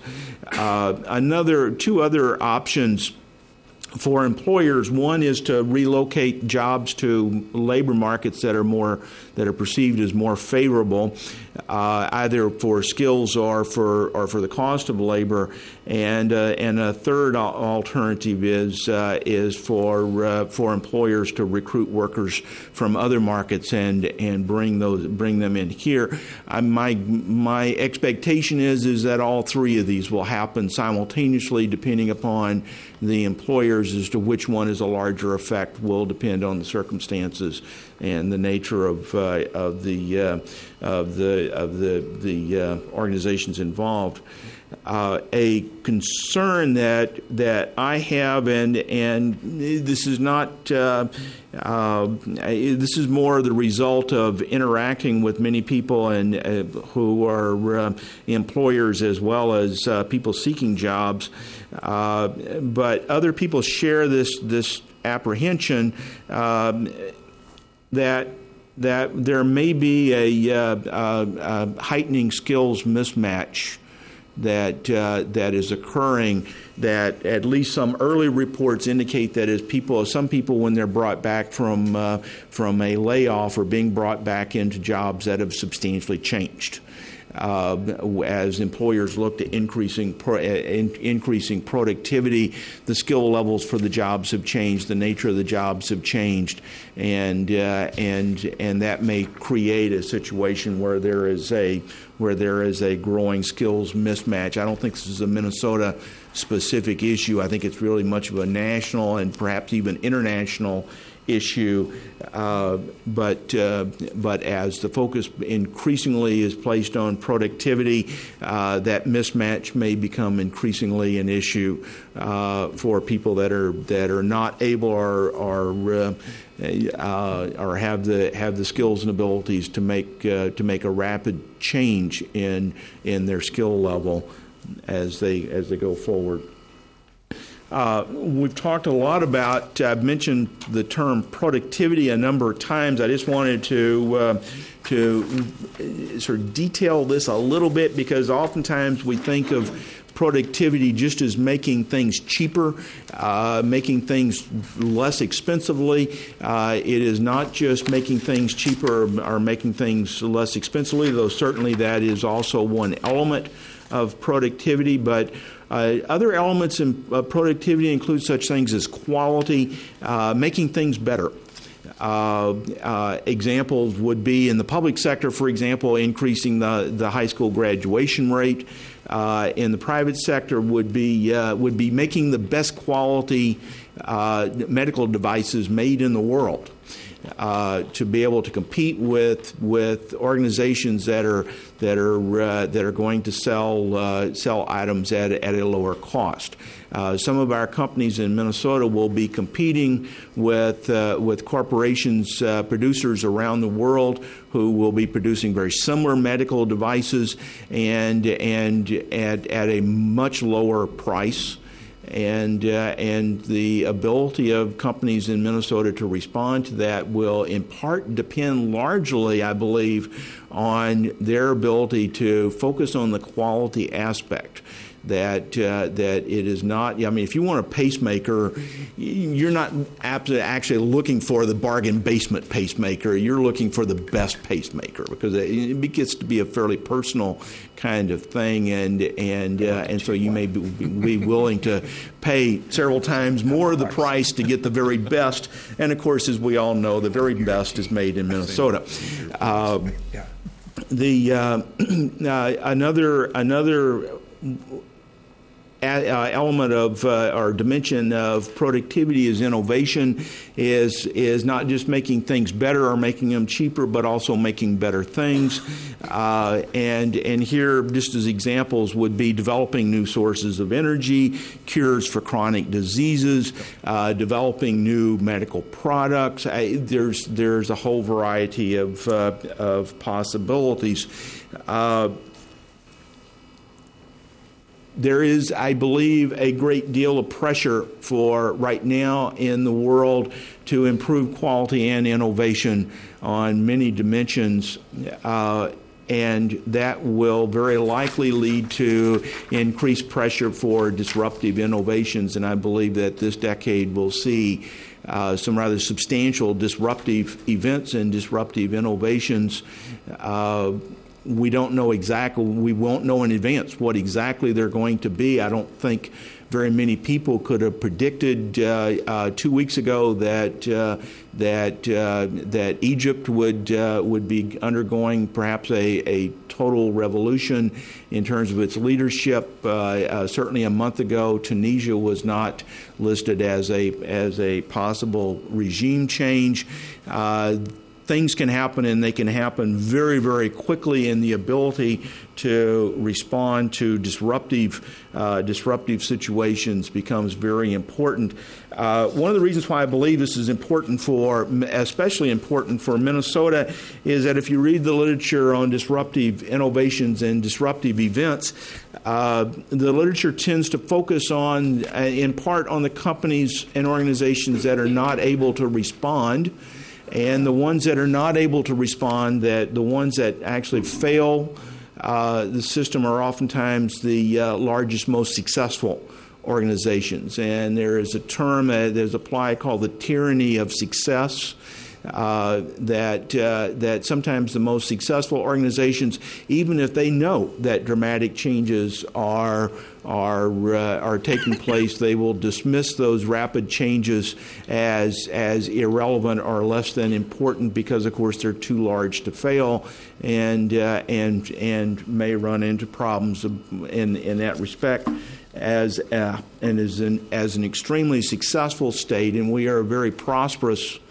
Two other options for employers. One is to relocate jobs to labor markets that are perceived as more favorable, either for skills or for the cost of labor. And a third alternative is for employers to recruit workers from other markets and bring them in here. My expectation is that all three of these will happen simultaneously, depending upon the employers. As to which one is a larger effect will depend on the circumstances and the nature of the organizations involved. A concern that I have, and this is not this is more the result of interacting with many people and who are employers as well as people seeking jobs, but other people share this apprehension that there may be a heightening skills mismatch that is occurring, that at least some early reports indicate that some people when they're brought back from a layoff are being brought back into jobs that have substantially changed. As employers look to increasing productivity, the skill levels for the jobs have changed, the nature of the jobs have changed, and that may create a situation where there is a growing skills mismatch. I don't think this is a Minnesota specific issue. I think it's really much of a national and perhaps even international issue, but as the focus increasingly is placed on productivity, that mismatch may become increasingly an issue for people that are not able or have the skills and abilities to make a rapid change in their skill level as they go forward. We've talked a lot about, I've mentioned the term productivity a number of times. I just wanted to sort of detail this a little bit, because oftentimes we think of productivity just as making things cheaper, making things less expensively. It is not just making things cheaper or making things less expensively, though certainly that is also one element of productivity, but other elements in productivity include such things as quality, making things better. Examples would be in the public sector, for example, increasing the high school graduation rate. In the private sector would be making the best quality medical devices made in the world. To be able to compete with organizations that are going to sell items at a lower cost. Some of our companies in Minnesota will be competing with corporations, producers around the world who will be producing very similar medical devices and at a much lower price. And the ability of companies in Minnesota to respond to that will in part depend largely, I believe, on their ability to focus on the quality aspect. That it is not. I mean, if you want a pacemaker, you're not actually looking for the bargain basement pacemaker. You're looking for the best pacemaker, because it gets to be a fairly personal kind of thing, and so you may be willing to pay several times more of the price to get the very best. And of course, as we all know, the very best is made in Minnesota. Another element of or dimension of productivity is innovation, is not just making things better or making them cheaper, but also making better things. And here, just as examples, would be developing new sources of energy, cures for chronic diseases, developing new medical products. There's a whole variety of possibilities. There is, I believe, a great deal of pressure for right now in the world to improve quality and innovation on many dimensions, and that will very likely lead to increased pressure for disruptive innovations, and I believe that this decade will see some rather substantial disruptive events and disruptive innovations. We don't know exactly, we won't know in advance what exactly they're going to be. I don't think very many people could have predicted 2 weeks ago that Egypt would be undergoing perhaps a total revolution in terms of its leadership. Certainly a month ago, Tunisia was not listed as a possible regime change. Things can happen, and they can happen very, very quickly, and the ability to respond to disruptive situations becomes very important. One of the reasons why I believe this is important especially important for Minnesota, is that if you read the literature on disruptive innovations and disruptive events, the literature tends to focus on, in part, on the companies and organizations that are not able to respond. And the ones that are not able to respond, the ones that actually fail the system, are oftentimes the largest, most successful organizations. And there is a term that's applied called the tyranny of success. That sometimes the most successful organizations, even if they know that dramatic changes are taking place, they will dismiss those rapid changes as irrelevant or less than important, because of course they're too large to fail, and may run into problems in that respect. As an extremely successful state, and we are a very prosperous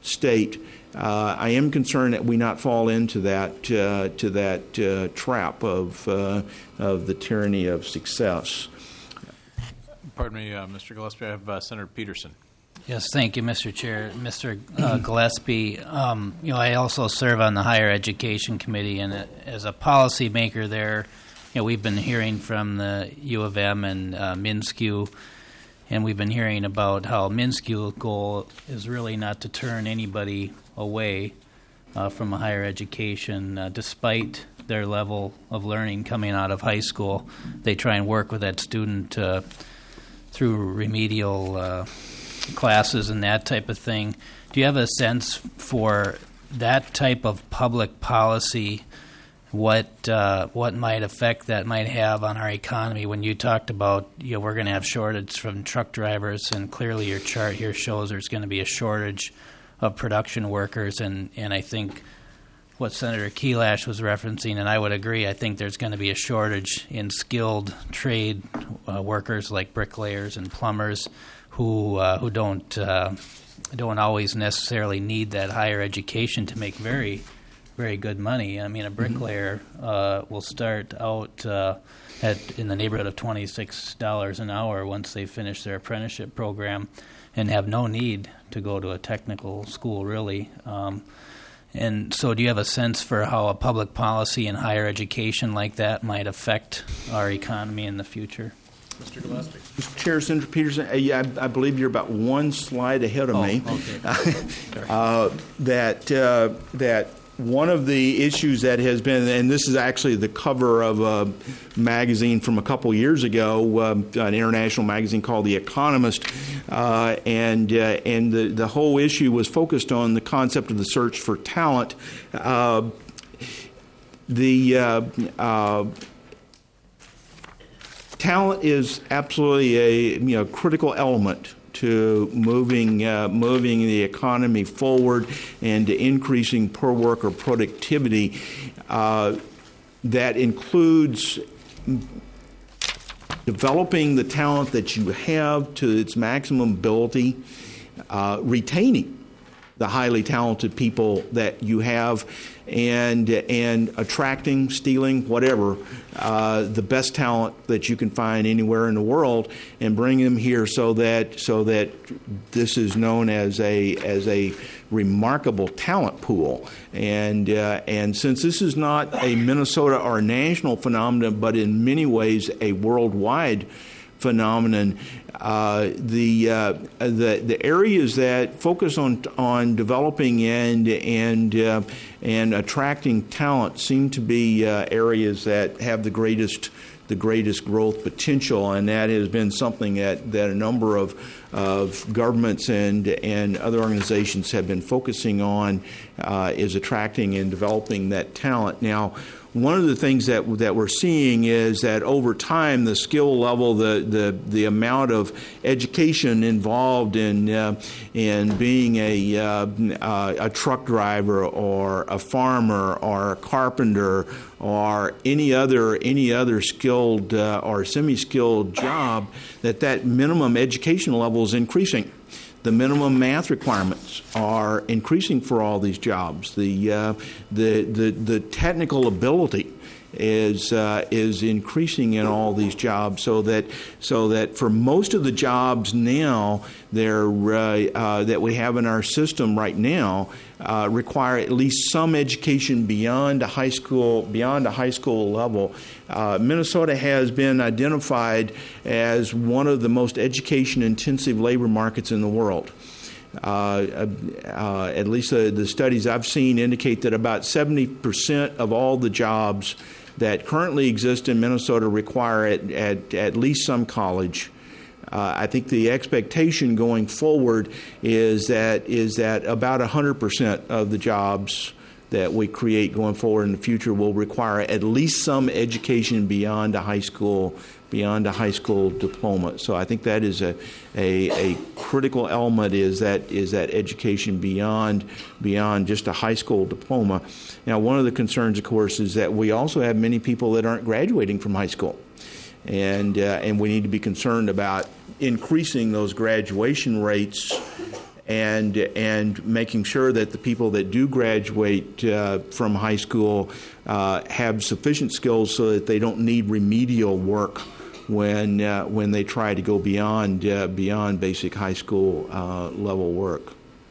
state. I am concerned that we not fall into that trap of the tyranny of success. Pardon me, Mr. Gillespie. I have Senator Peterson. Yes, thank you, Mr. Chair. Mr. Gillespie, I also serve on the Higher Education Committee, and as a policymaker there, we've been hearing from the U of M and MnSCU, and we've been hearing about how MnSCU's goal is really not to turn anybody away from a higher education, despite their level of learning coming out of high school. They try and work with that student through remedial classes and that type of thing. Do you have a sense for that type of public policy, what might effect that might have on our economy? When you talked about, we're going to have shortage from truck drivers, and clearly your chart here shows there's going to be a shortage of production workers, and I think what Senator Kelash was referencing, and I would agree, I think there's going to be a shortage in skilled trade workers like bricklayers and plumbers who don't always necessarily need that higher education to make very, very good money. I mean, a bricklayer will start out in the neighborhood of $26 an hour once they finish their apprenticeship program and have no need to go to a technical school, really. And so do you have a sense for how a public policy in higher education like that might affect our economy in the future? Mr. Gillespie. Mr. Chair, Senator Peterson, I believe you're about one slide ahead of me. Okay. That one of the issues that has been, and this is actually the cover of a magazine from a couple years ago, an international magazine called The Economist, and the whole issue was focused on the concept of the search for talent. Talent is absolutely a critical element to moving the economy forward and to increasing per worker productivity. That includes developing the talent that you have to its maximum ability, retaining the highly talented people that you have, and attracting, stealing, whatever, the best talent that you can find anywhere in the world, and bring them here so that this is known as a remarkable talent pool. And since this is not a Minnesota or national phenomenon, but in many ways a worldwide phenomenon, the areas that focus on developing and attracting talent seem to be areas that have the greatest growth potential, and that has been something that a number of governments and other organizations have been focusing on, is attracting and developing that talent. Now, one of the things that we're seeing is that over time, the skill level, the amount of education involved in being a truck driver or a farmer or a carpenter or any other skilled or semi-skilled job, that minimum education level is increasing. The minimum math requirements are increasing for all these jobs. The technical ability is increasing in all these jobs, so that for most of the jobs now that we have in our system right now require at least some education beyond a high school level. Minnesota has been identified as one of the most education-intensive labor markets in the world. At least the studies I've seen indicate that about 70% of all the jobs that currently exist in Minnesota require at least some college. I think the expectation going forward is that about 100% of the jobs that we create going forward in the future will require at least some education beyond a high school diploma. So I think that is a critical element is that education beyond just a high school diploma. Now, one of the concerns, of course, is that we also have many people that aren't graduating from high school, and we need to be concerned about increasing those graduation rates and making sure that the people that do graduate from high school have sufficient skills so that they don't need remedial work when they try to go beyond basic high school level work.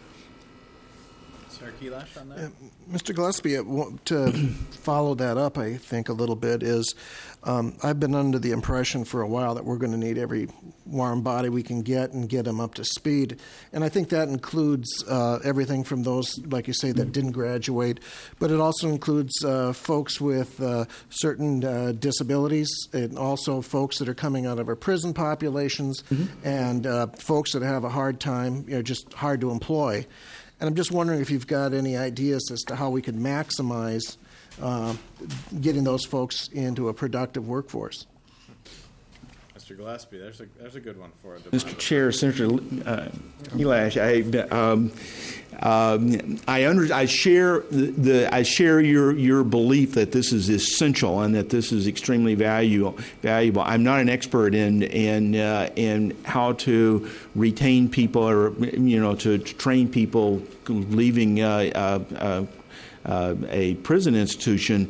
Sir Kelash on that? Mr. Gillespie, to follow that up, I think, a little bit is I've been under the impression for a while that we're going to need every warm body we can get and get them up to speed. And I think that includes everything from those, like you say, that didn't graduate, but it also includes folks with certain disabilities and also folks that are coming out of our prison populations and folks that have a hard time, just hard to employ. And I'm just wondering if you've got any ideas as to how we could maximize getting those folks into a productive workforce. Mr. Gillespie, there's a good one for it. Mr. Chair, Senator Kelash, I share your belief that this is essential and that this is extremely valuable. I'm not an expert in how to retain people or to train people leaving a prison institution.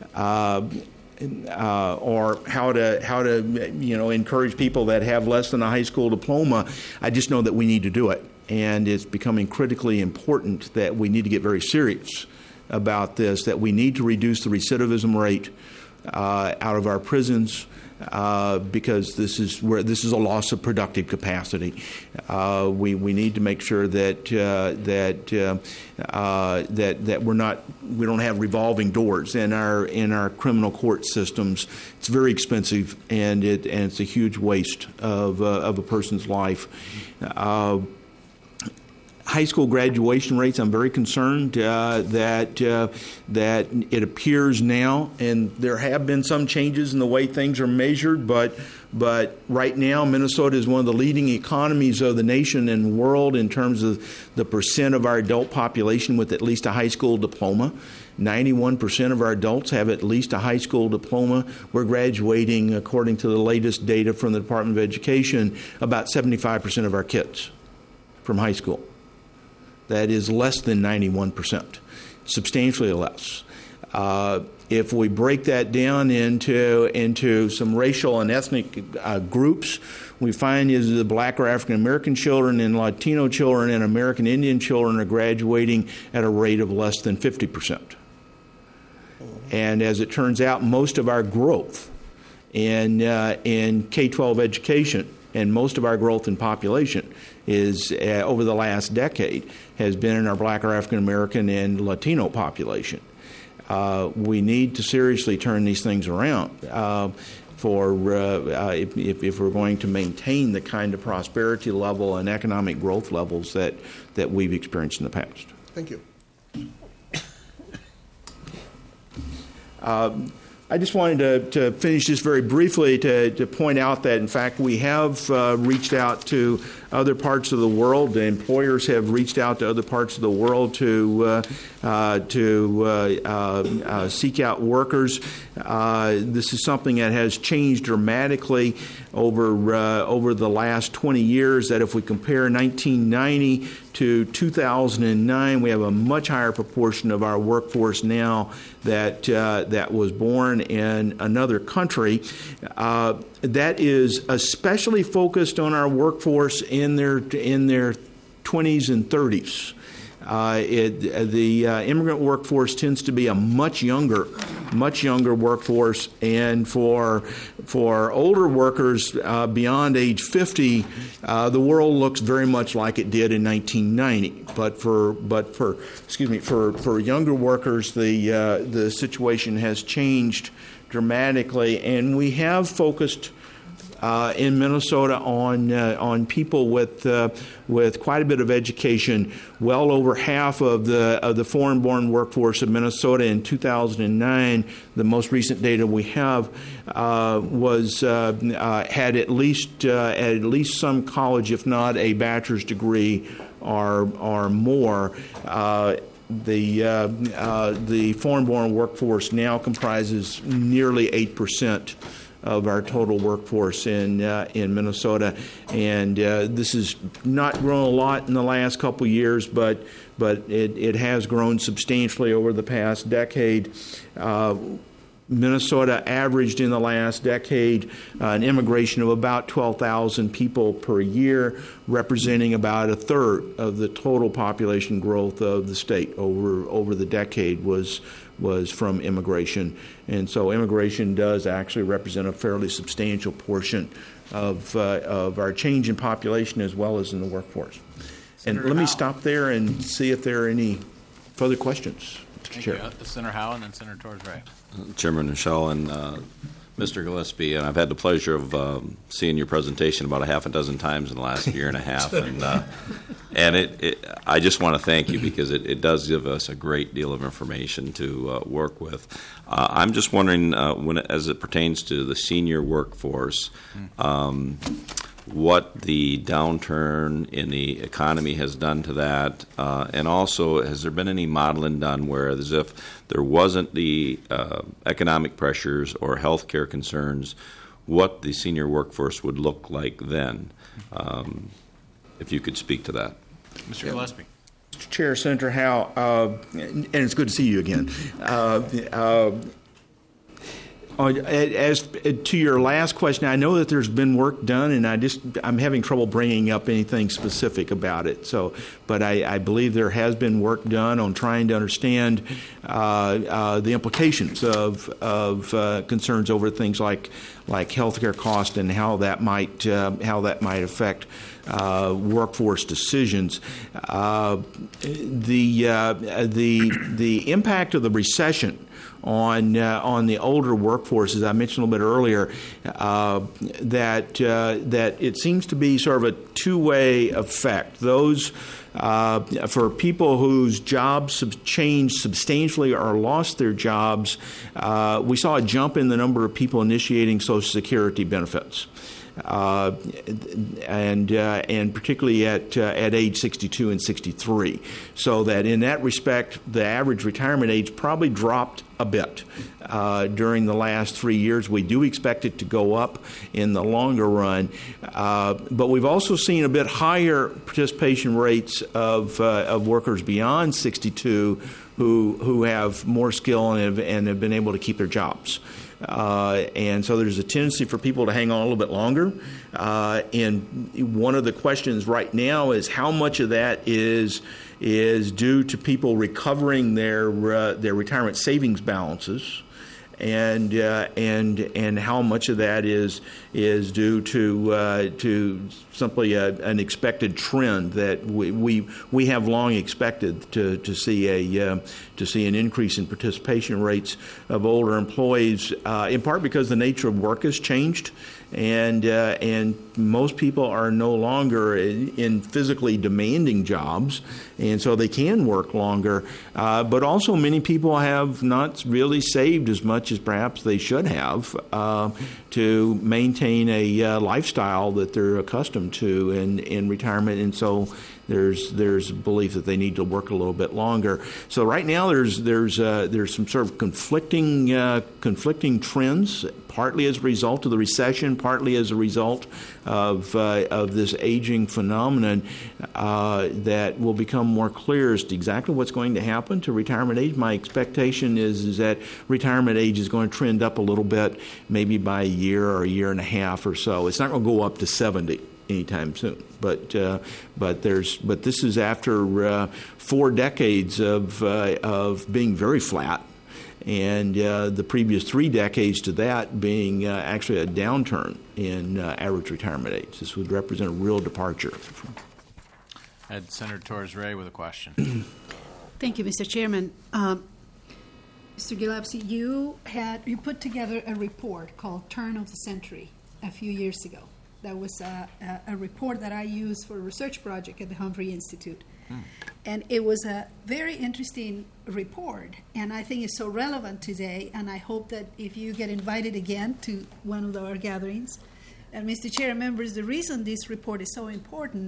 Or how to encourage people that have less than a high school diploma. I just know that we need to do it, and it's becoming critically important that we need to get very serious about this. That we need to reduce the recidivism rate out of our prisons because this is a loss of productive capacity. We need to make sure that we don't have revolving doors in our criminal court systems. It's very expensive and it's a huge waste of a person's life. High school graduation rates, I'm very concerned that it appears now, and there have been some changes in the way things are measured, but right now Minnesota is one of the leading economies of the nation and world in terms of the percent of our adult population with at least a high school diploma. 91% of our adults have at least a high school diploma. We're graduating, according to the latest data from the Department of Education, about 75% of our kids from high school. That is less than 91%, substantially less. If we break that down into some racial and ethnic groups, we find is the Black or African American children and Latino children and American Indian children are graduating at a rate of less than 50%. And as it turns out, most of our growth in K-12 education and most of our growth in population is over the last decade has been in our Black or African American and Latino population. We need to seriously turn these things around if we're going to maintain the kind of prosperity level and economic growth levels that we've experienced in the past. Thank you. I just wanted to finish this very briefly to point out that, in fact, we have reached out to other parts of the world. The employers have reached out to other parts of the world to seek out workers. This is something that has changed dramatically over the last 20 years, that if we compare 1990 to 2009, we have a much higher proportion of our workforce now that was born in another country. That is especially focused on our workforce in their 20s and 30s. The immigrant workforce tends to be a much younger workforce, and for older workers beyond age 50, the world looks very much like it did in 1990. But for younger workers, the situation has changed dramatically, and we have focused in Minnesota on people with quite a bit of education. Well over half of the foreign-born workforce of Minnesota in 2009, the most recent data we have, had at least some college, if not a bachelor's degree or more. The foreign-born workforce now comprises nearly 8% of our total workforce in Minnesota. And this has not grown a lot in the last couple years, but it has grown substantially over the past decade. Minnesota averaged in the last decade an immigration of about 12,000 people per year, representing about a third of the total population growth of the state over the decade was from immigration. And so immigration does actually represent a fairly substantial portion of our change in population as well as in the workforce. And let me stop there and see if there are any further questions. Mr. Chair. Senator Howe and then Senator Torres-Ray. Chairman Michelle and Mr. Gillespie, and I've had the pleasure of seeing your presentation about a half a dozen times in the last year and a half, and I just want to thank you because it does give us a great deal of information to work with. I'm just wondering, as it pertains to the senior workforce, what the downturn in the economy has done to that, and also has there been any modeling done where, as if there wasn't the economic pressures or health care concerns, what the senior workforce would look like then? If you could speak to that. Mr. Gillespie. Mr. Chair, Senator Howe, and it's good to see you again. As to your last question, I know that there's been work done, and I'm having trouble bringing up anything specific about it. But I believe there has been work done on trying to understand the implications of concerns over things like healthcare cost and how that might affect workforce decisions. The impact of the recession on the older workforce, as I mentioned a little bit earlier, that it seems to be sort of a two-way effect. Those for people whose jobs have changed substantially or lost their jobs, we saw a jump in the number of people initiating Social Security benefits. And particularly at age 62 and 63. So that in that respect, the average retirement age probably dropped a bit during the last 3 years. We do expect it to go up in the longer run. But we've also seen a bit higher participation rates of workers beyond 62 who have more skill and have been able to keep their jobs. And so there's a tendency for people to hang on a little bit longer. And one of the questions right now is how much of that is due to people recovering their retirement savings balances, and how much of that is due to simply an expected trend that we have long expected to see an increase in participation rates of older employees, in part because the nature of work has changed. And most people are no longer in physically demanding jobs, and so they can work longer. But also many people have not really saved as much as perhaps they should have to maintain a lifestyle that they're accustomed to in retirement, and so there's a belief that they need to work a little bit longer. So right now there's some sort of conflicting trends, partly as a result of the recession, partly as a result of this aging phenomenon that will become more clear as to exactly what's going to happen to retirement age. My expectation is that retirement age is going to trend up a little bit, maybe by a year or a year and a half or so. It's not going to go up to 70 anytime soon, but this is after 4 decades of being very flat, and the previous 3 decades to that being actually a downturn in average retirement age. This would represent a real departure. I had Senator Torres-Ray with a question. Thank you, Mr. Chairman. Mr. Gillespie, you put together a report called Turn of the Century a few years ago. That was a report that I used for a research project at the Humphrey Institute. And it was a very interesting report, and I think it's so relevant today, and I hope that if you get invited again to one of our gatherings, and Mr. Chair, members, the reason this report is so important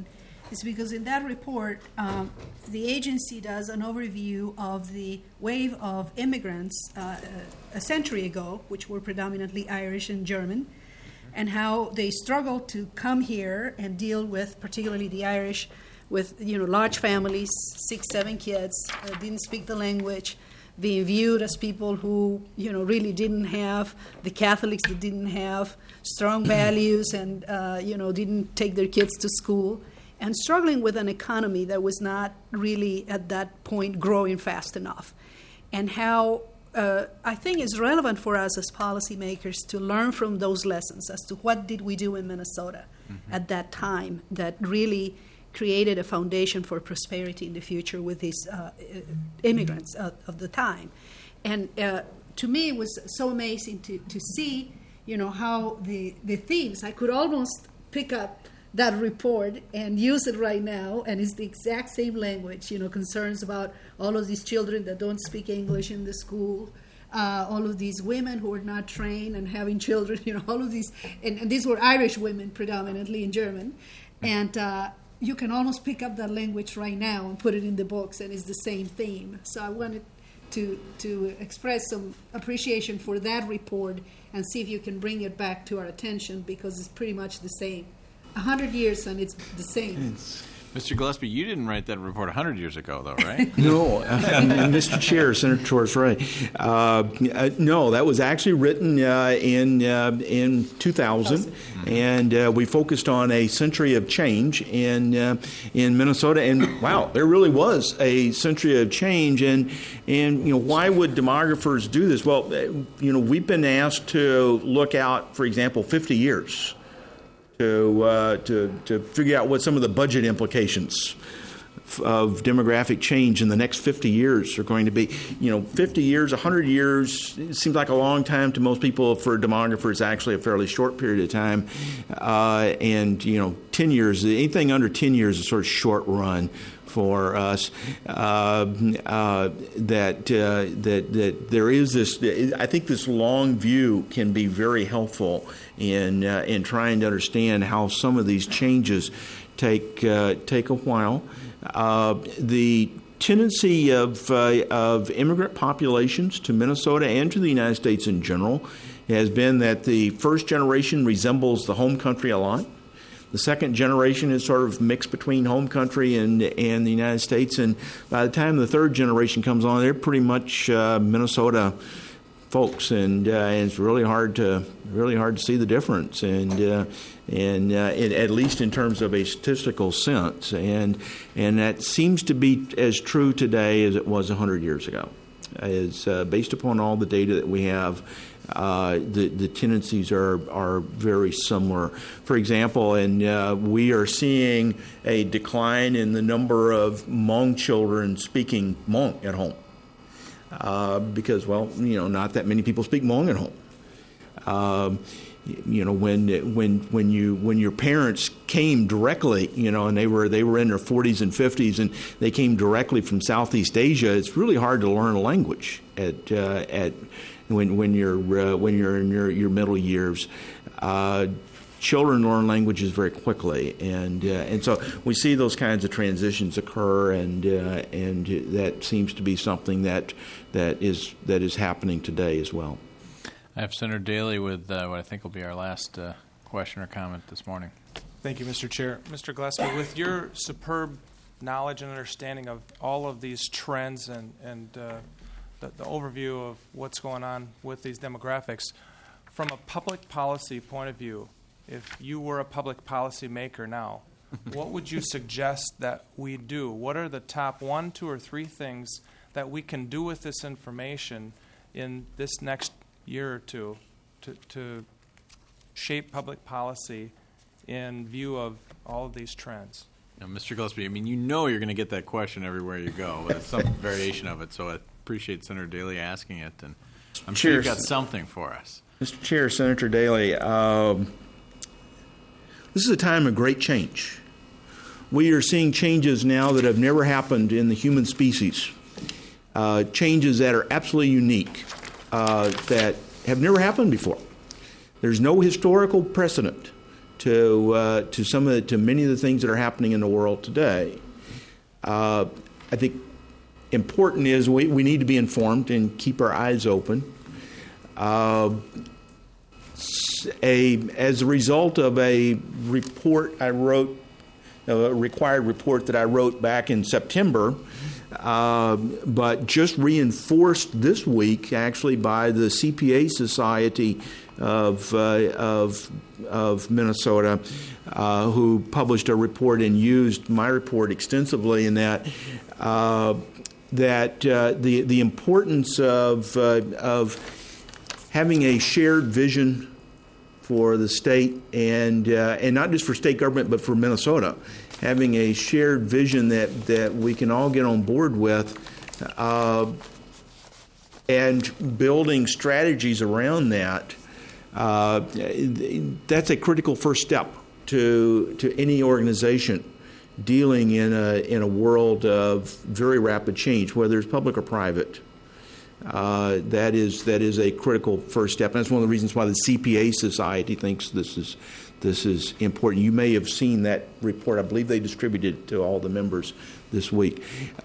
is because in that report, the agency does an overview of the wave of immigrants a century ago, which were predominantly Irish and German, and how they struggled to come here and deal with, particularly the Irish, with large families, 6, 7 kids, didn't speak the language, being viewed as people who really didn't have, the Catholics that didn't have strong values and didn't take their kids to school, and struggling with an economy that was not really at that point growing fast enough. And how I think it's relevant for us as policymakers to learn from those lessons as to what did we do in Minnesota at that time that really created a foundation for prosperity in the future with these immigrants of the time. And to me, it was so amazing to see, how the themes, I could almost pick up that report and use it right now, and it's the exact same language, concerns about all of these children that don't speak English in the school, all of these women who are not trained and having children, all of these, and these were Irish women predominantly and German, and you can almost pick up that language right now and put it in the books, and it's the same theme. So I wanted to express some appreciation for that report and see if you can bring it back to our attention, because it's pretty much the same. 100 years and it's the same. Mr. Gillespie, you didn't write that report 100 years ago, though, right? No, Mr. Chair, Senator Torres Ray. No, that was actually written in 2000, and we focused on a century of change in Minnesota. And wow, there really was a century of change. And why would demographers do this? Well, we've been asked to look out, for example, 50 years. To figure out what some of the budget implications of demographic change in the next 50 years are going to be. 50 years, 100 years, it seems like a long time to most people. For demographers, actually a fairly short period of time. And 10 years, anything under 10 years is sort of short run for us. That there is this. I think this long view can be very helpful in trying to understand how some of these changes take a while. The tendency of immigrant populations to Minnesota and to the United States in general has been that the first generation resembles the home country a lot. The second generation is sort of mixed between home country and the United States, and by the time the third generation comes on, they're pretty much Minnesota folks, and it's really hard to see the difference, and at least in terms of a statistical sense, and that seems to be as true today as it was 100 years ago. Is based upon all the data that we have. The tendencies are very similar. For example, and we are seeing a decline in the number of Hmong children speaking Hmong at home because, not that many people speak Hmong at home. When your parents came directly, and they were in their 40s and 50s, and they came directly from Southeast Asia, it's really hard to learn a language when you're in your middle years. Children learn languages very quickly, and so we see those kinds of transitions occur, and that seems to be something that is happening today as well. I have Senator Daley with what I think will be our last question or comment this morning. Thank you, Mr. Chair. Mr. Gillespie, with your superb knowledge and understanding of all of these trends and the overview of what's going on with these demographics, from a public policy point of view, if you were a public policy maker now, what would you suggest that we do? What are the top 1, 2, or 3 things that we can do with this information in this next year or two to shape public policy in view of all of these trends? Now, Mr. Gillespie, you're going to get that question everywhere you go, with some variation of it, so I appreciate Senator Daley asking it, and I'm sure you've got something for us. Mr. Chair, Senator Daley, this is a time of great change. We are seeing changes now that have never happened in the human species, changes that are absolutely unique, that have never happened before. There's no historical precedent to many of the things that are happening in the world today. I think important is we need to be informed and keep our eyes open. As a result of a report I wrote, a required report that I wrote back in September, but just reinforced this week actually by the CPA Society of Minnesota, who published a report and used my report extensively in that. The importance of having a shared vision for the state and not just for state government but for Minnesota, having a shared vision that we can all get on board with, and building strategies around that. That's a critical first step to any organization dealing in a world of very rapid change, whether it's public or private. That is a critical first step, and that's one of the reasons why the CPA Society thinks this is important. You may have seen that report. I believe they distributed it to all the members this week.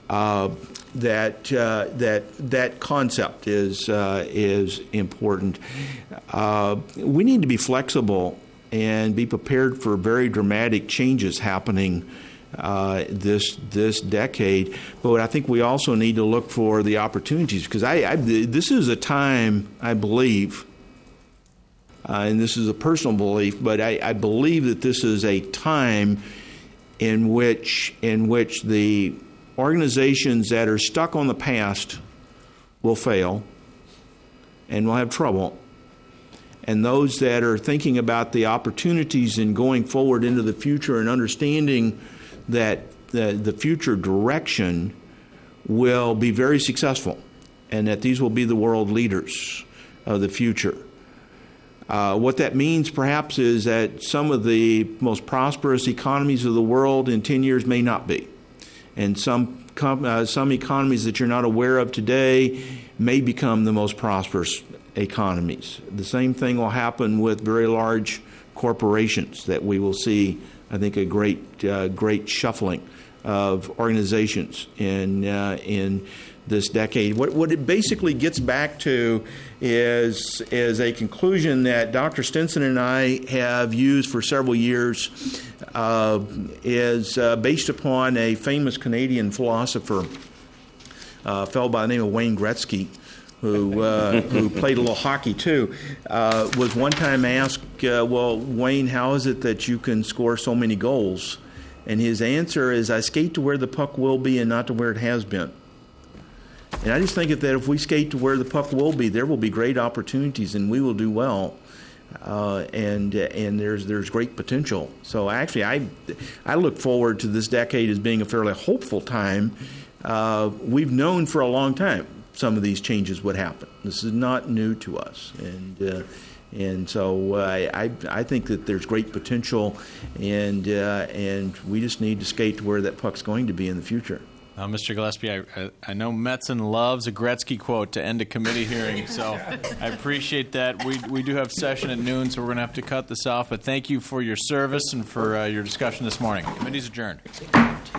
That concept is important. We need to be flexible and be prepared for very dramatic changes happening this decade, but I think we also need to look for the opportunities, because this is a time, I believe, and this is a personal belief, but I believe that this is a time in which the organizations that are stuck on the past will fail and will have trouble. And those that are thinking about the opportunities in going forward into the future and understanding that the future direction will be very successful, and that these will be the world leaders of the future. What that means perhaps is that some of the most prosperous economies of the world in 10 years may not be. And some economies that you're not aware of today may become the most prosperous economies. The same thing will happen with very large corporations, that we will see, I think, a great shuffling of organizations in this decade. What it basically gets back to is a conclusion that Dr. Stinson and I have used for several years, is based upon a famous Canadian philosopher, a fellow by the name of Wayne Gretzky, who played a little hockey too, was one time asked, well, Wayne, how is it that you can score so many goals? And his answer is, I skate to where the puck will be and not to where it has been. And I just think that if we skate to where the puck will be, there will be great opportunities and we will do well. And there's great potential. So actually, I look forward to this decade as being a fairly hopeful time. We've known for a long time some of these changes would happen. This is not new to us, and so I think that there's great potential, and we just need to skate to where that puck's going to be in the future. Mr. Gillespie, I know Metzen loves a Gretzky quote to end a committee hearing, so I appreciate that. We do have session at noon, so we're going to have to cut this off, but thank you for your service and for your discussion this morning. Committee's adjourned.